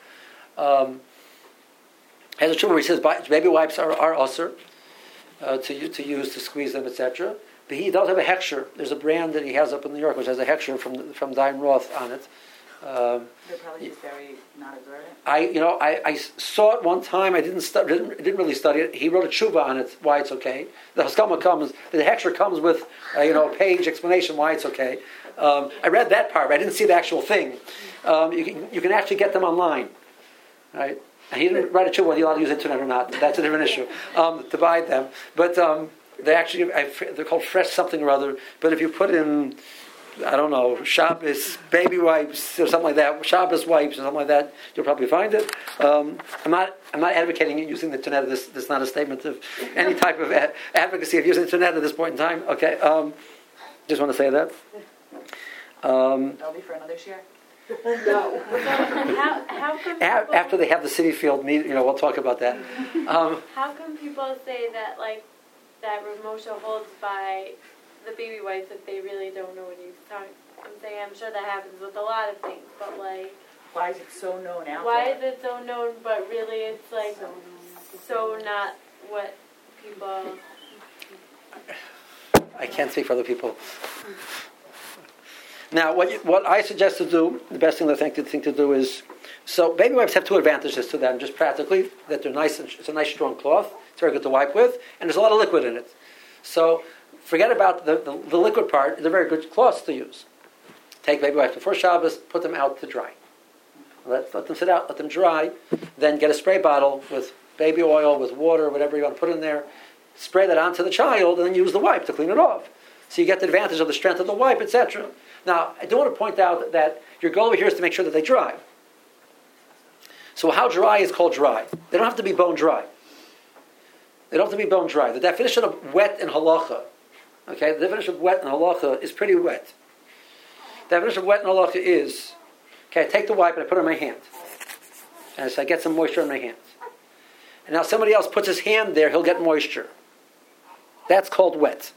Has a truth where he says baby wipes are usher to use to squeeze them, etc. But he does have a hechsher. There's a brand that he has up in New York which has a hechsher from Dayan Roth on it. They're probably just very not absorbent. I saw it one time. I didn't really study it. He wrote a tshuva on it, why it's okay. The Haskama comes, the hechsher comes with a page explanation why it's okay. I read that part, but I didn't see the actual thing. You can actually get them online, right? And he didn't write a tshuva whether you're allowed to use internet or not. That's a different issue to buy them. But they're called fresh something or other. But if you put in, I don't know, Shabbos baby wipes or something like that, Shabbos wipes or something like that, you'll probably find it. I'm not advocating using the internet. This is not a statement of any type of advocacy of using the internet at this point in time. Okay, just want to say that. That'll be for another share. No. How come people, After they have the city field meet, we'll talk about that. how come people say that that Rav Moshe holds by the baby wipes if they really don't know what he's talking? I'm saying I'm sure that happens with a lot of things, but why is it so known out why there? is it so known? But really, it's so not what people. I can't speak for other people. Now, what I suggest to do, the best thing I think to do is, so baby wipes have two advantages to them, just practically, that they're nice, it's a nice strong cloth, it's very good to wipe with, and there's a lot of liquid in it. So forget about the liquid part, they're very good cloths to use. Take baby wipes before Shabbos, put them out to dry. Let them sit out, let them dry, then get a spray bottle with baby oil, with water, whatever you want to put in there, spray that onto the child, and then use the wipe to clean it off. So you get the advantage of the strength of the wipe, etc. Now, I do want to point out that your goal over here is to make sure that they dry. So how dry is called dry? They don't have to be bone dry. They don't have to be bone dry. The definition of wet in halacha, okay, the definition of wet in halacha is pretty wet. The definition of wet in halacha is, okay, I take the wipe and I put it in my hand. And so I get some moisture in my hand. And now somebody else puts his hand there, he'll get moisture. That's called wet.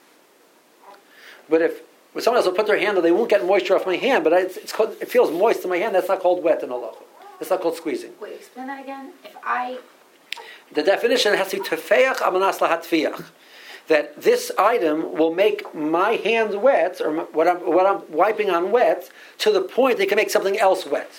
But if someone else will put their hand there, they won't get moisture off my hand, but it feels moist in my hand, that's not called wet in halacha. It's not called squeezing. Wait, explain that again. The definition has to be tefeach amanas lahatfiach. That this item will make my hands wet, or what I'm wiping on wet, to the point that it can make something else wet.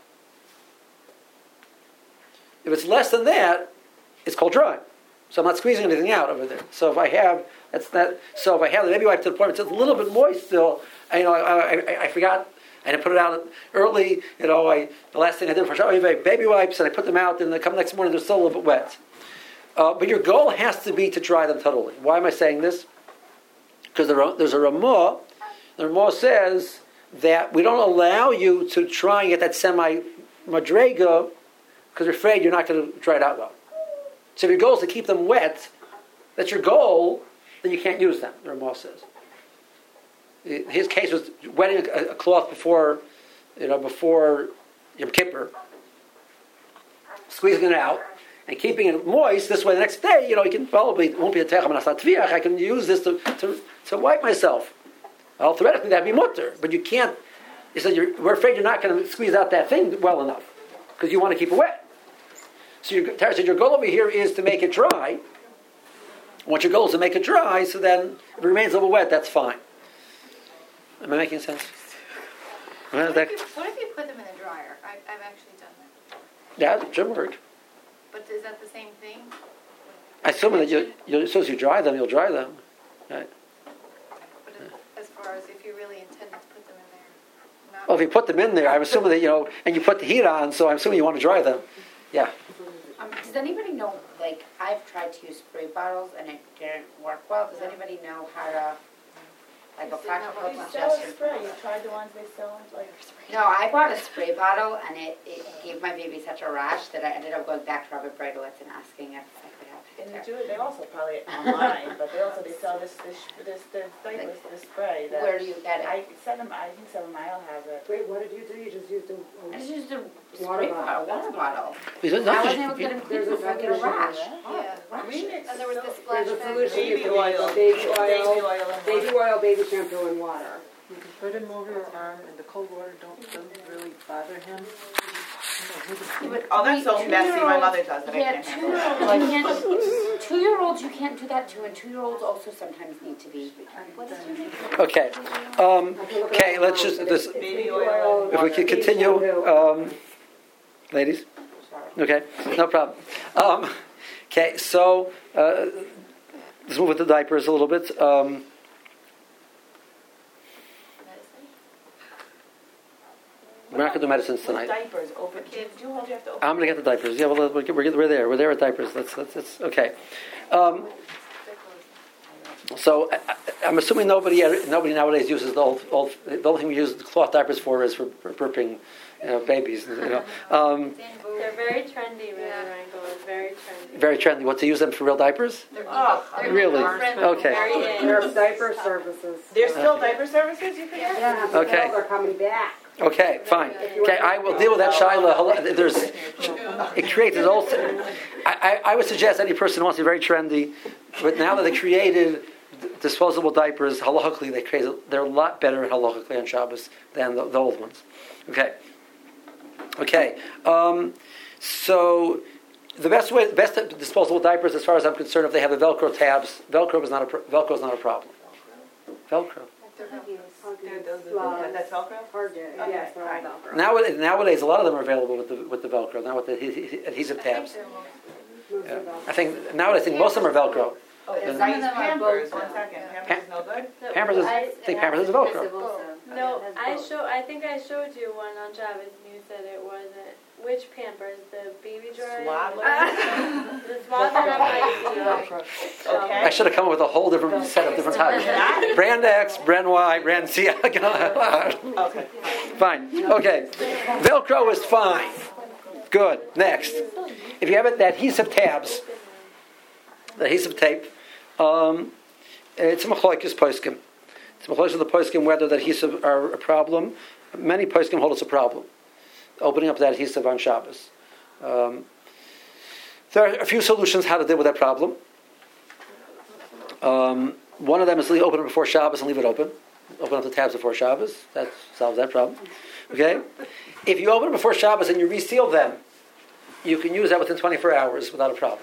If it's less than that, it's called dry. So I'm not squeezing anything out over there. So if I have So if I have the baby wipe to the point, it's a little bit moist still. I forgot. I didn't put it out early. The last thing I did for baby wipes, and I put them out, and they come next morning, they're still a little bit wet. But your goal has to be to dry them totally. Why am I saying this? Because there's a Ramah. The Ramah says that we don't allow you to try and get that semi-madrega because you're afraid you're not going to dry it out well. So if your goal is to keep them wet, that's your goal, then you can't use them, the Ramah says. His case was wetting a cloth before Yom Kippur, squeezing it out, and keeping it moist. This way, the next day, you can probably, it won't be a techam and asat tviach. I can use this to wipe myself. Well, theoretically, that'd be mutter, but you can't. He said, we're afraid you're not going to squeeze out that thing well enough because you want to keep it wet. So Tara said, your goal over here is to make it dry. Once your goal is to make it dry, so then if it remains a little wet, that's fine. Am I making sense? What if you put them in the dryer? I've actually done that. Yeah, it should work. But is that the same thing? Assuming that as soon as you dry them, you'll dry them. Right? But as far as if you really intend to put them in there. Well, if you put them in there, I'm assuming that, and you put the heat on, so I'm assuming you want to dry them. Yeah. Does anybody know, I've tried to use spray bottles and it didn't work well. Does anybody know how to, a practical suggestion? You tried the ones they sell? No, I bought a spray bottle and it gave my baby such a rash that I ended up going back to Robert Bregelitz and asking if I could have And it. they also probably online, but they sell this diapers, this spray. Where do you get it? I think 7 Mile has it. Wait, what did you do? You just used the... I just used a Water spray bottle, water bottle. Because I wasn't able to get them clean There's a so I get a rash. Yeah. Remix. And there was the splash There's a pad. solution. Baby You can oil. make baby Baby oil, baby shampoo, and water. You can put him over his arm, and the cold water doesn't really bother him. Oh, that's so messy. My mother does it. I can't handle it. 2-year-olds you can't do that to, and 2-year-olds also sometimes need to be. What is your name? Okay. Okay, let's just... Baby oil. If we could continue... ladies? Okay, no problem. Okay, so... let's move with the diapers a little bit. We're not going to do medicines tonight. Diapers open. Do you have to open? I'm going to get the diapers. Yeah, well, we're there. We're there with diapers. Let's okay. So I'm assuming nobody nowadays uses the old. The only thing we use the cloth diapers for is for burping, babies. They're very trendy, Rango. It's very trendy. Very trendy. What, to use them for real diapers? They're Really? eco-friendly. Okay. Very in. There's diaper services. There's still diaper services you can get? Yeah, Okay. they're coming back. Okay, fine. Okay, I will deal with that, Shaila. It creates an old... I would suggest any person who wants to be very trendy, but now that they created disposable diapers, halachically, they're a lot better halachically on Shabbos than the old ones. Okay. So the best disposable diapers, as far as I'm concerned, if they have the Velcro tabs, Velcro is not a problem. Velcro. That's Velcro? Target. Okay. Yes, they're all Velcro. Nowadays, a lot of them are available with the Velcro. Now with the adhesive tabs. Most Yeah. of them. I think most of them are Velcro. Oh, And- some of them are Pampers. 1 second. Pampers no good? Pampers is, I think Pampers is Velcro. No, I think I showed you one on Shabbos and you said it wasn't. Which Pampers? The baby dryer? Swaddler? The Swaddler. Okay. I should have come up with a whole different set of different types. Brand X, brand Y, brand C. Okay. Fine. Okay. Velcro is fine. Good. Next. If you have the adhesive tabs, the adhesive tape, it's a machlokes poskim. It's a machlokes of the poskim whether the adhesive are a problem. Many poskim hold it's a problem. Opening up that adhesive on Shabbos. There are a few solutions how to deal with that problem. One of them is open it before Shabbos and leave it open. Open up the tabs before Shabbos. That solves that problem. Okay? If you open them before Shabbos and you reseal them, you can use that within 24 hours without a problem.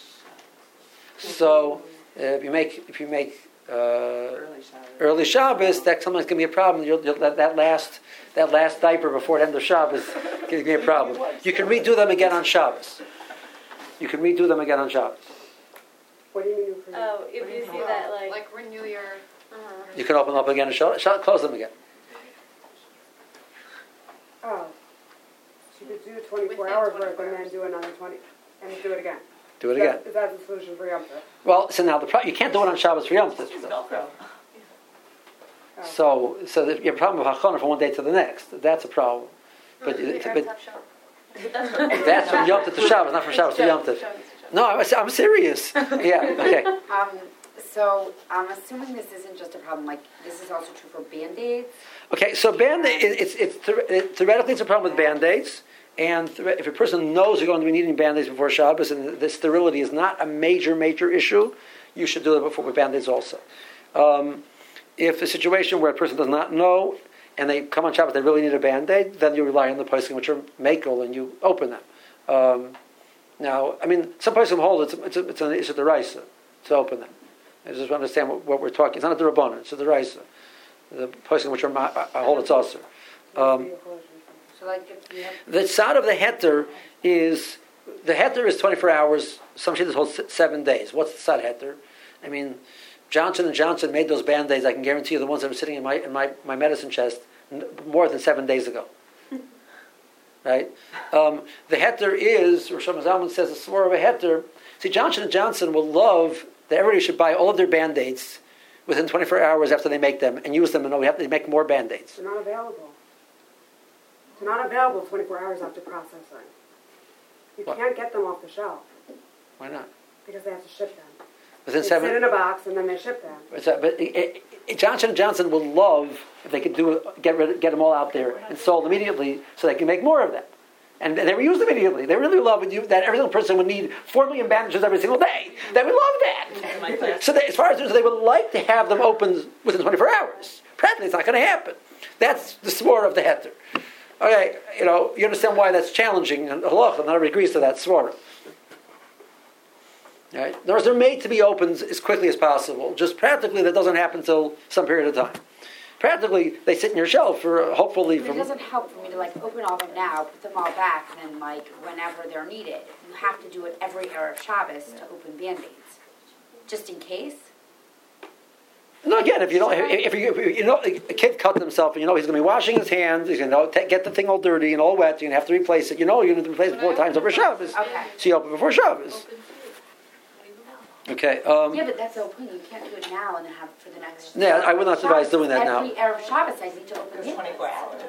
So if you make early Shabbos, that sometimes can be a problem. That last diaper before the end of Shabbos can be a problem. You can redo them again on Shabbos. What do you mean? Oh, if you see that, Like renew your. You can open them up again and close them again. Oh. So you could do 24 hours worth and then do another 20, and do it again. Do it again. Is that the solution for Yom Tov? Well, so now you can't do it on Shabbos for Yom Tov. So you have a problem with Hachana from one day to the next. That's a problem. But that's from Yom Tov to Shabbos, not from Shabbos to Yom Tov. No, I'm serious. Yeah. Okay. So I'm assuming this isn't just a problem. Like this is also true for Band-Aids. Okay. So Band-Aid, theoretically it's a problem with Band-Aids. And if a person knows you're going to be needing Band-Aids before Shabbos and the sterility is not a major issue, you should do it before with Band-Aids also. If the situation where a person does not know and they come on Shabbos, they really need a Band-Aid, then you rely on the posting which are makel and you open them. Now, I mean, some posting hold it's a deraisa to open them. I just understand what we're talking. It's not a derabbanan, it's a deraisa. The posting which are hold it's also. So like if you have The tzad of the heter is 24 hours. Some shittas hold 7 days. What's the tzad heter? I mean, Johnson & Johnson made those Band-Aids. I can guarantee you the ones that are sitting in my medicine chest more than 7 days ago. Right? The heter is, Rosh Hashanah says, the swore of a heter. See, Johnson & Johnson will love that everybody should buy all of their Band-Aids within 24 hours after they make them and use them, and we have to make more Band-Aids. They're not available. They're not available 24 hours after processing. You can't get them off the shelf. Why not? Because they have to ship them. Within They 7. sit in a box and then they ship them. But Johnson & Johnson will love if they could get them all out there and sold immediately so they can make more of them. And they were used immediately. They really love that every single person would need 4 million bandages every single day. They would love that. So as far as they would like to have them open within 24 hours. Practically, it's not going to happen. That's the swore of the heter. Okay, you understand why that's challenging in halacha. Not everybody agrees to that swore. Right? In other words, they're made to be opened as quickly as possible. Just practically, that doesn't happen until some period of time. Practically, they sit in your shelf for hopefully. It doesn't help for me to open all of them now, put them all back, and then whenever they're needed. You have to do it every Erev Shabbos to open Band-Aids, just in case. No, again, if a kid cut himself and he's going to be washing his hands, he's going to get the thing all dirty and all wet, you're going to have to replace it. You're going to replace it 4 times over Shabbos. Okay. So you open before Shabbos. Okay. Yeah, but that's the whole point. You can't do it now and then have it for the next. Yeah, I would not advise doing that now. Every Erev Shabbos, I need to open it. 24 hours.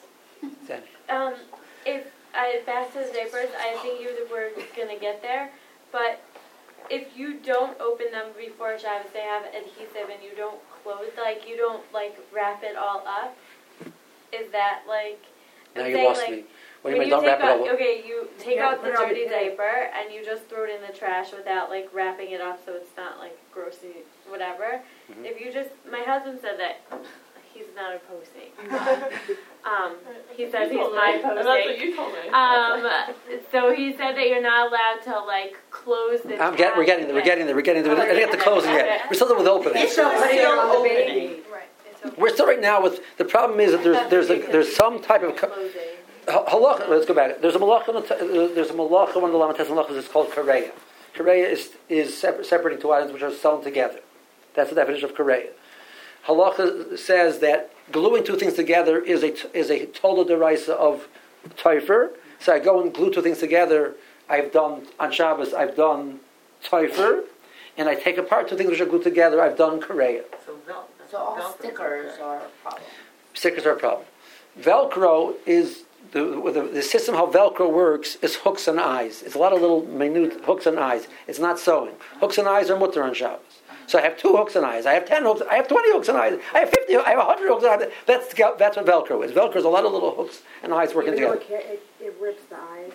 Back to the diapers, I think you were going to get there, but if you don't open them before Shabbos, they have adhesive and you don't close, you don't wrap it all up. Is that Now you lost me. What do you mean? Don't wrap it all up? Okay, you take out the dirty diaper and you just throw it in the trash without wrapping it up so it's not grossy, whatever. Mm-hmm. If you my husband said that he's not opposing. He says he's not opposing. That's what you told me. So he said that you're not allowed to close the. We're getting there. I didn't get the closing yet. We're still with opening. It's still putting it on the baby. Right. It's okay. We're still right now with the problem is that there's some type of halacha. Let's go back. There's a malacha. One of the lamates malachas is called kareya. Kareya is separating 2 items which are sewn together. That's the definition of kareya. Halacha says that gluing 2 things together is a total deraisa of teifer. So I go and glue 2 things together. On Shabbos, I've done teifer, and I take apart 2 things which are glued together. I've done kareya. So all stickers are a problem. Stickers are a problem. Velcro is the system. How Velcro works is hooks and eyes. It's a lot of little minute hooks and eyes. It's not sewing. Hooks and eyes are mutter on Shabbos. So I have 2 hooks and eyes. I have 10 hooks. I have 20 hooks and eyes. I have 50. I have 100 hooks and eyes. That's what Velcro is. Velcro is a lot of little hooks and eyes working together. It rips the eyes.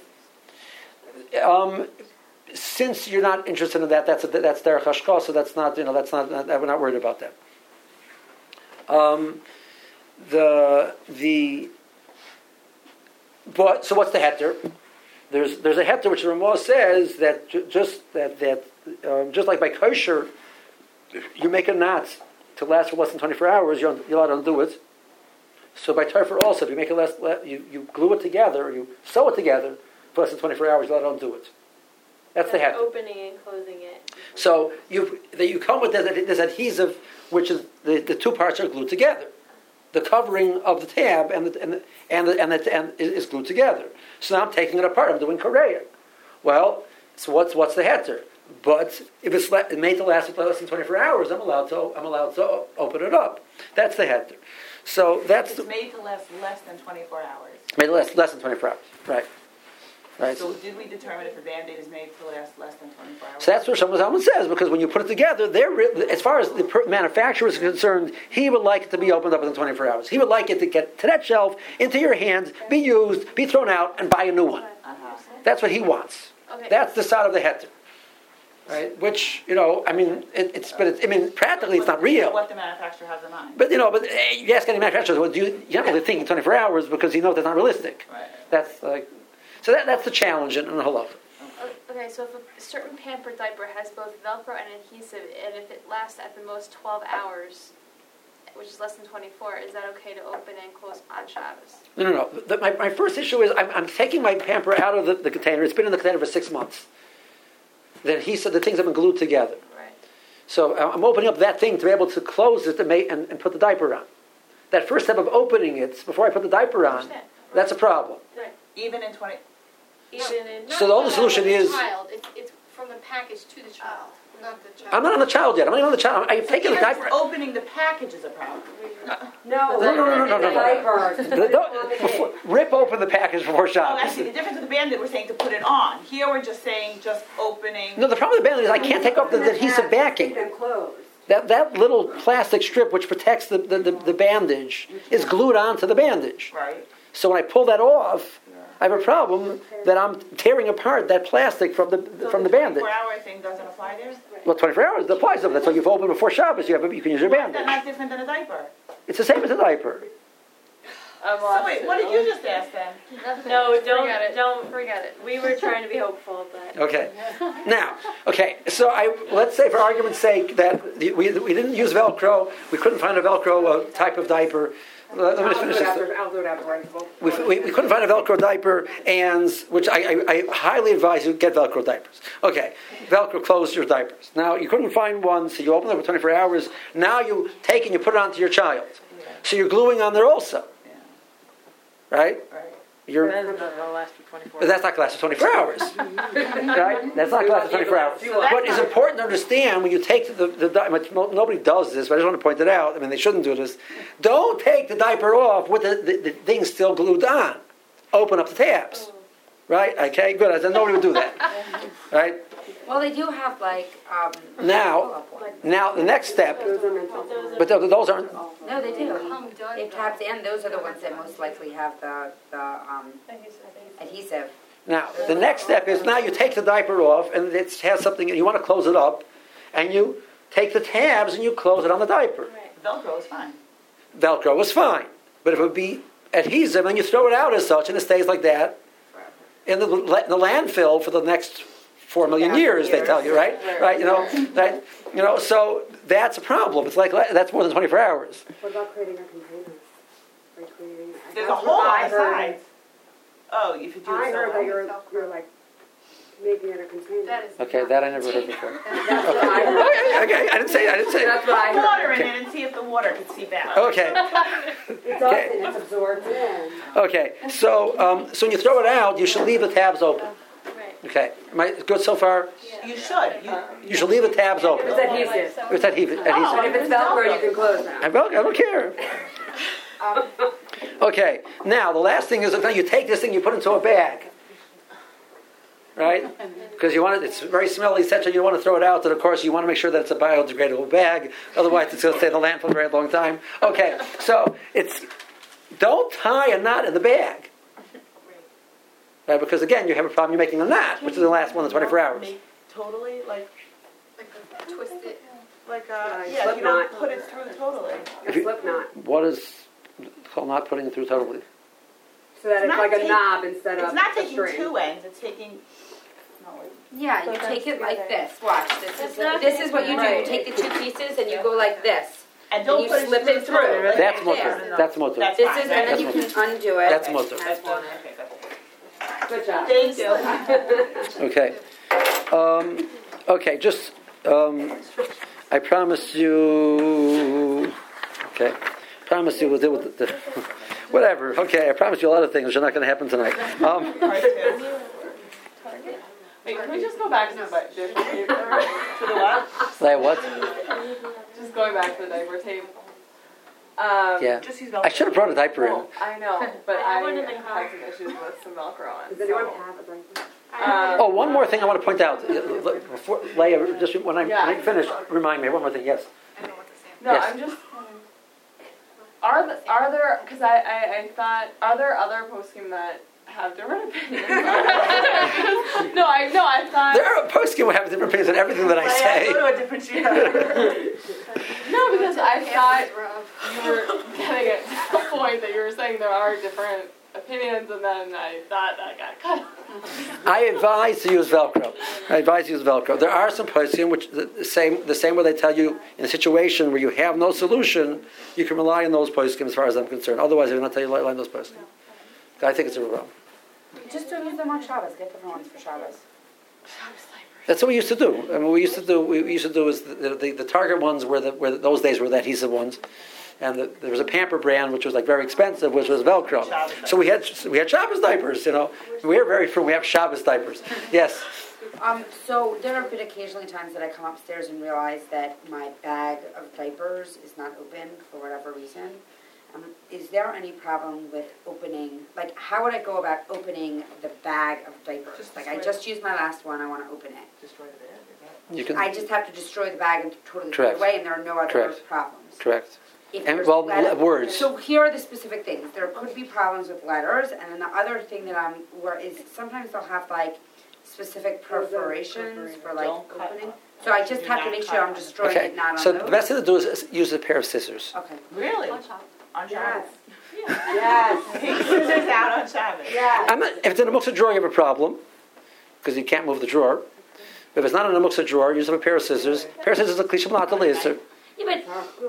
Since you're not interested in that, that's derech hashkah. So that's not. We're not worried about that. But so what's the heter? There's a heter which the Ramah says that just like by kosher, you make a knot to last for less than 24 hours, you're allowed to undo it. So by Tarfer also, if you make it you glue it together, or you sew it together for less than 24 hours, you're allowed to undo it. That's the heter. Opening and closing it. So you come with this adhesive, which is the two parts are glued together. The covering of the tab and is glued together. So now I'm taking it apart. I'm doing korea. Well, so what's the heter? But if it's made to last for less than 24 hours, I'm allowed to open it up. That's the heter. So that's It's made to last less than 24 hours. made to last less than 24 hours. Right. Right. So did we determine if a Band-Aid is made to last less than 24 hours? So that's what Shlomo Zalman says, because when you put it together, as far as the manufacturer is concerned, he would like it to be opened up within 24 hours. He would like it to get to that shelf, into your hands, be used, be thrown out, and buy a new one. That's what he wants. Okay. That's the side of the heter. Right? Which, practically it's not real. What the manufacturer has in mind. But, you ask any manufacturer, well, you don't really think in 24 hours because you know that's not realistic. Right. That's like, so that's the challenge in the halacha. Okay, so if a certain pamper diaper has both Velcro and adhesive, and if it lasts at the most 12 hours, which is less than 24, is that okay to open and close on Shabbos? No. My first issue is I'm taking my pamper out of the container. It's been in the container for 6 months. Then he said the things have been glued together. Right. So I'm opening up that thing to be able to close it and put the diaper on. That first step of opening it before I put the diaper on, that's a problem. Right. Even in 20... Even in... So the only solution is... Child, it's from the package to the child, not the child. I'm not on the child yet. I'm not even on the child. I'm taking the Even diaper. opening the package is a problem. No. No. Diaper. Rip open the package before Oh, I Shabbos. see. The difference with the Band-Aid, we're saying to put it on. Here we're just saying just opening... No, the problem with the bandage is I can't take off the adhesive backing. Keep them closed. That little plastic strip which protects the bandage is glued onto the bandage. Right. So when I pull that off, I have a problem that I'm tearing apart that plastic from the bandage. The 24-hour thing doesn't apply there? Well, 24 hours it applies to them. That's why you've opened before Shabbos. You can use your Why is that bandage. not different than a diaper? It's the same as a diaper. So wait, what did you just ask then? No, Don't forget it. We were trying to be hopeful, but... Okay. Now, so let's say for argument's sake that we didn't use Velcro. We couldn't find a Velcro type of diaper. Let me just finish this. I'll do it afterwards. We couldn't find a Velcro diaper, and which I highly advise you get Velcro diapers. Okay, Velcro close your diapers. Now you couldn't find one, so you open it for 24 hours. Now you take and you put it onto your child. So you're gluing on there also, right? That's not gonna last for 24 But that's not going to last for 24 hours, right? That's not going to last for 24 hours. What is important to understand when you take nobody does this, but I just want to point it out. I mean, they shouldn't do this. Don't take the diaper off with the thing still glued on. Open up the tabs, right? Okay, good. I said nobody would do that, right? Well, they do have Now the next step, but those aren't. No, they do. It tabs in. Those are the ones that most likely have the adhesive. Now the next step is now you take the diaper off and it has something and you want to close it up, and you take the tabs and you close it on the diaper. Velcro is fine. Velcro is fine, but if it would be adhesive and you throw it out as such and it stays like that in the landfill for the next 4 million years, they tell you, right? Right. So that's a problem. It's like that's more than 24 hours. What about creating a container? There's a hole on the sides. Oh, if you do I it heard that so you're like making it a container. That is Okay, that I never heard before. That's what I heard. Okay, I didn't say. That's what I Put water heard. in it and see if the water could seep out. Okay. It doesn't. It's absorbed in. Okay. So when you throw it out, you should leave the tabs open. Right. Okay. Am I good so far? You should. You should leave the tabs open. It's adhesive. It's adhesive. But if it's Velcro, you can close them. I don't care. Okay. Now the last thing is that you take this thing, you put it into a bag, right? Because you want it. It's very smelly, etc. You don't want to throw it out, and of course you want to make sure that it's a biodegradable bag. Otherwise, it's going to stay in the landfill for a very long time. Okay. So don't tie a knot in the bag. Right, because again, you have a problem. You're making a knot, which is the last one in 24 hours. Totally, like twist it. you don't put it through totally. A slip knot. What is called not putting it through totally? So that it's not like a take- knob instead of It's not a taking string. two ends, it's taking, no, wait. Yeah, you take it like this. Watch. That's not This is what you do. You Right. take the two pieces and you go like this. And don't you put slip it screw through. like That's that. motor. That's motor. That's This fine, is, right? and then you can undo it. That's motor. That's one, okay, good. Good job. Thank you. Okay. Okay, just, I promise you, okay, promise you we'll deal with the whatever, okay, I promise you a lot of things which are not going to happen tonight. Part two. Wait, can we just go back to the diaper tape? To the what? Like what? Just going back to the diaper tape. Yeah. Just use I should have brought a diaper in. Well, I know, but I have I one in the had car. some issues with some Velcro on. Does anyone so- have a diaper? Oh, one more thing I want to point out. Before, Leah, just when I finish, remind me. One more thing, yes. I know what to say. No, Yes. I'm just. Are there? Because I thought, are there other post-game that have different opinions? No, I thought. There are post-game will have different opinions on everything that I Go say. to a different chair. No, because I thought you were getting it to the point that you were saying there are different opinions, and then I thought that got cut. I advise to use Velcro. There are some post-game which the same way they tell you in a situation where you have no solution, you can rely on those post-game as far as I'm concerned. Otherwise, they will not tell you to rely on those post-game. I think it's a wrong. Just don't use them on Shabbos. Get different ones for Shabbos. That's what we used to do. I mean, what we used to do is the Target ones were those days were the adhesive ones, and there was a Pamper brand which was like very expensive, which was Velcro. So we had Shabbos diapers. You know, we have Shabbos diapers. Yes. So there have been occasionally times that I come upstairs and realize that my bag of diapers is not open for whatever reason. Is there any problem with opening, like how would I go about opening the bag of diapers? Like I just used my last one, I want to open it. Destroy the bed. You can. I just have to destroy the bag and totally throw it Correct. away and there are no other Correct. problems. Correct. If And there's well, words. So here are the specific things. There could be problems with letters, and then the other thing that is sometimes they'll have like specific perforations for like Don't cut. opening. So I just have to make sure I'm destroying Okay. it, not on So those. the best thing to do is use a pair of scissors. Okay. Really? On Yes. Shabbos? Yes. Take scissors out on Shabbos. Yes. If it's in a muktzah drawer, you have a problem because you can't move the drawer. If it's not in a muktzah drawer, use a pair of scissors. A pair of scissors is a klishim l'ataliser. Yeah, but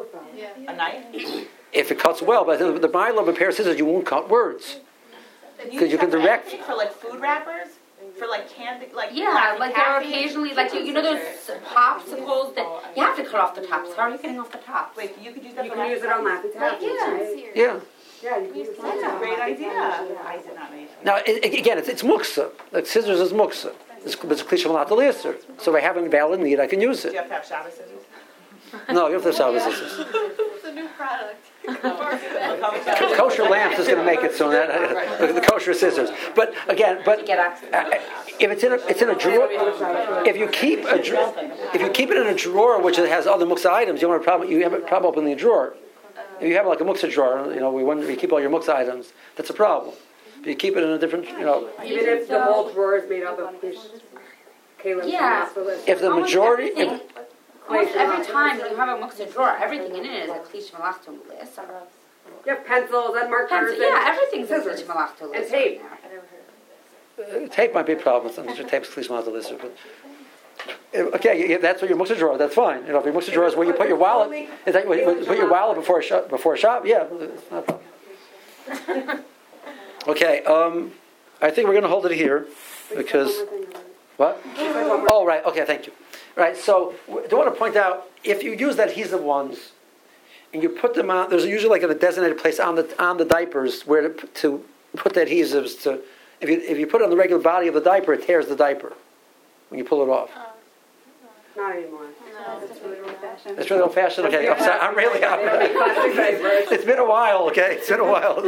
A knife? If it cuts well, but the mile of a pair of scissors, you won't cut words. Because you can direct. For like food wrappers? For like candy, like yeah, Laffy like there are Taffy? occasionally, like you know those popsicles that you have to cut off the tops. How are you getting off the tops? Wait, you could use that You for can use it on Laffy Taffy, right? Yeah. Yeah, you can use it on That's a great Laffy idea. Taffy, I did not make it. Now, again, it's muktzah. Like scissors is muktzah. It's a klishim l'ataliser. So if I have a valid need, I can use Do it. you have to have Shabbos scissors? No, you have to have Shabbos scissors. It's a new product. Kosher lamps is going to make it so that the kosher scissors. But again, To get access. if it's in a drawer, if you keep it in a drawer which has other muktzah items, you have a problem opening the drawer. If you have like a muktzah drawer, you know, we keep all your muktzah items. That's a problem. If you keep it in a different, you know, Even if the whole drawer is made up of fish, Caleb can Yeah. ask for this. if the Almost majority, everything- Almost every time you have a muktzah drawer, everything in it is a klish malachtum list. You have pencils and markers Yeah, everything's a scissors. klish malachtum And list. tape. tape might be a problem. I'm sure tape's klishim l'ataliser, but. Okay, that's what your muktzah drawer. That's fine. You know, if your muktzah drawer is where you put your wallet, is that where you put your wallet before a shop? Yeah, it's not a problem. Okay, I think we're going to hold it here because what? Oh, right. Okay, thank you. Right. So, I do want to point out if you use the adhesive ones and you put them on, there's usually like in a designated place on the diapers where to put the adhesives to. If you put it on the regular body of the diaper, it tears the diaper when you pull it off. Not anymore. It's really old fashioned. Okay, I'm sorry. I'm really out. It's been a while. Okay, it's been a while.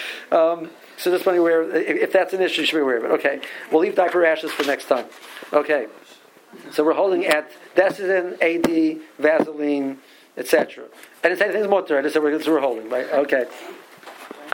So just be aware. If that's an issue, you should be aware of it. Okay, we'll leave diaper rashes for next time. Okay, so we're holding at Desitin, AD, Vaseline, etc. I didn't say anything's mutter. I just said we're holding. Right? Okay.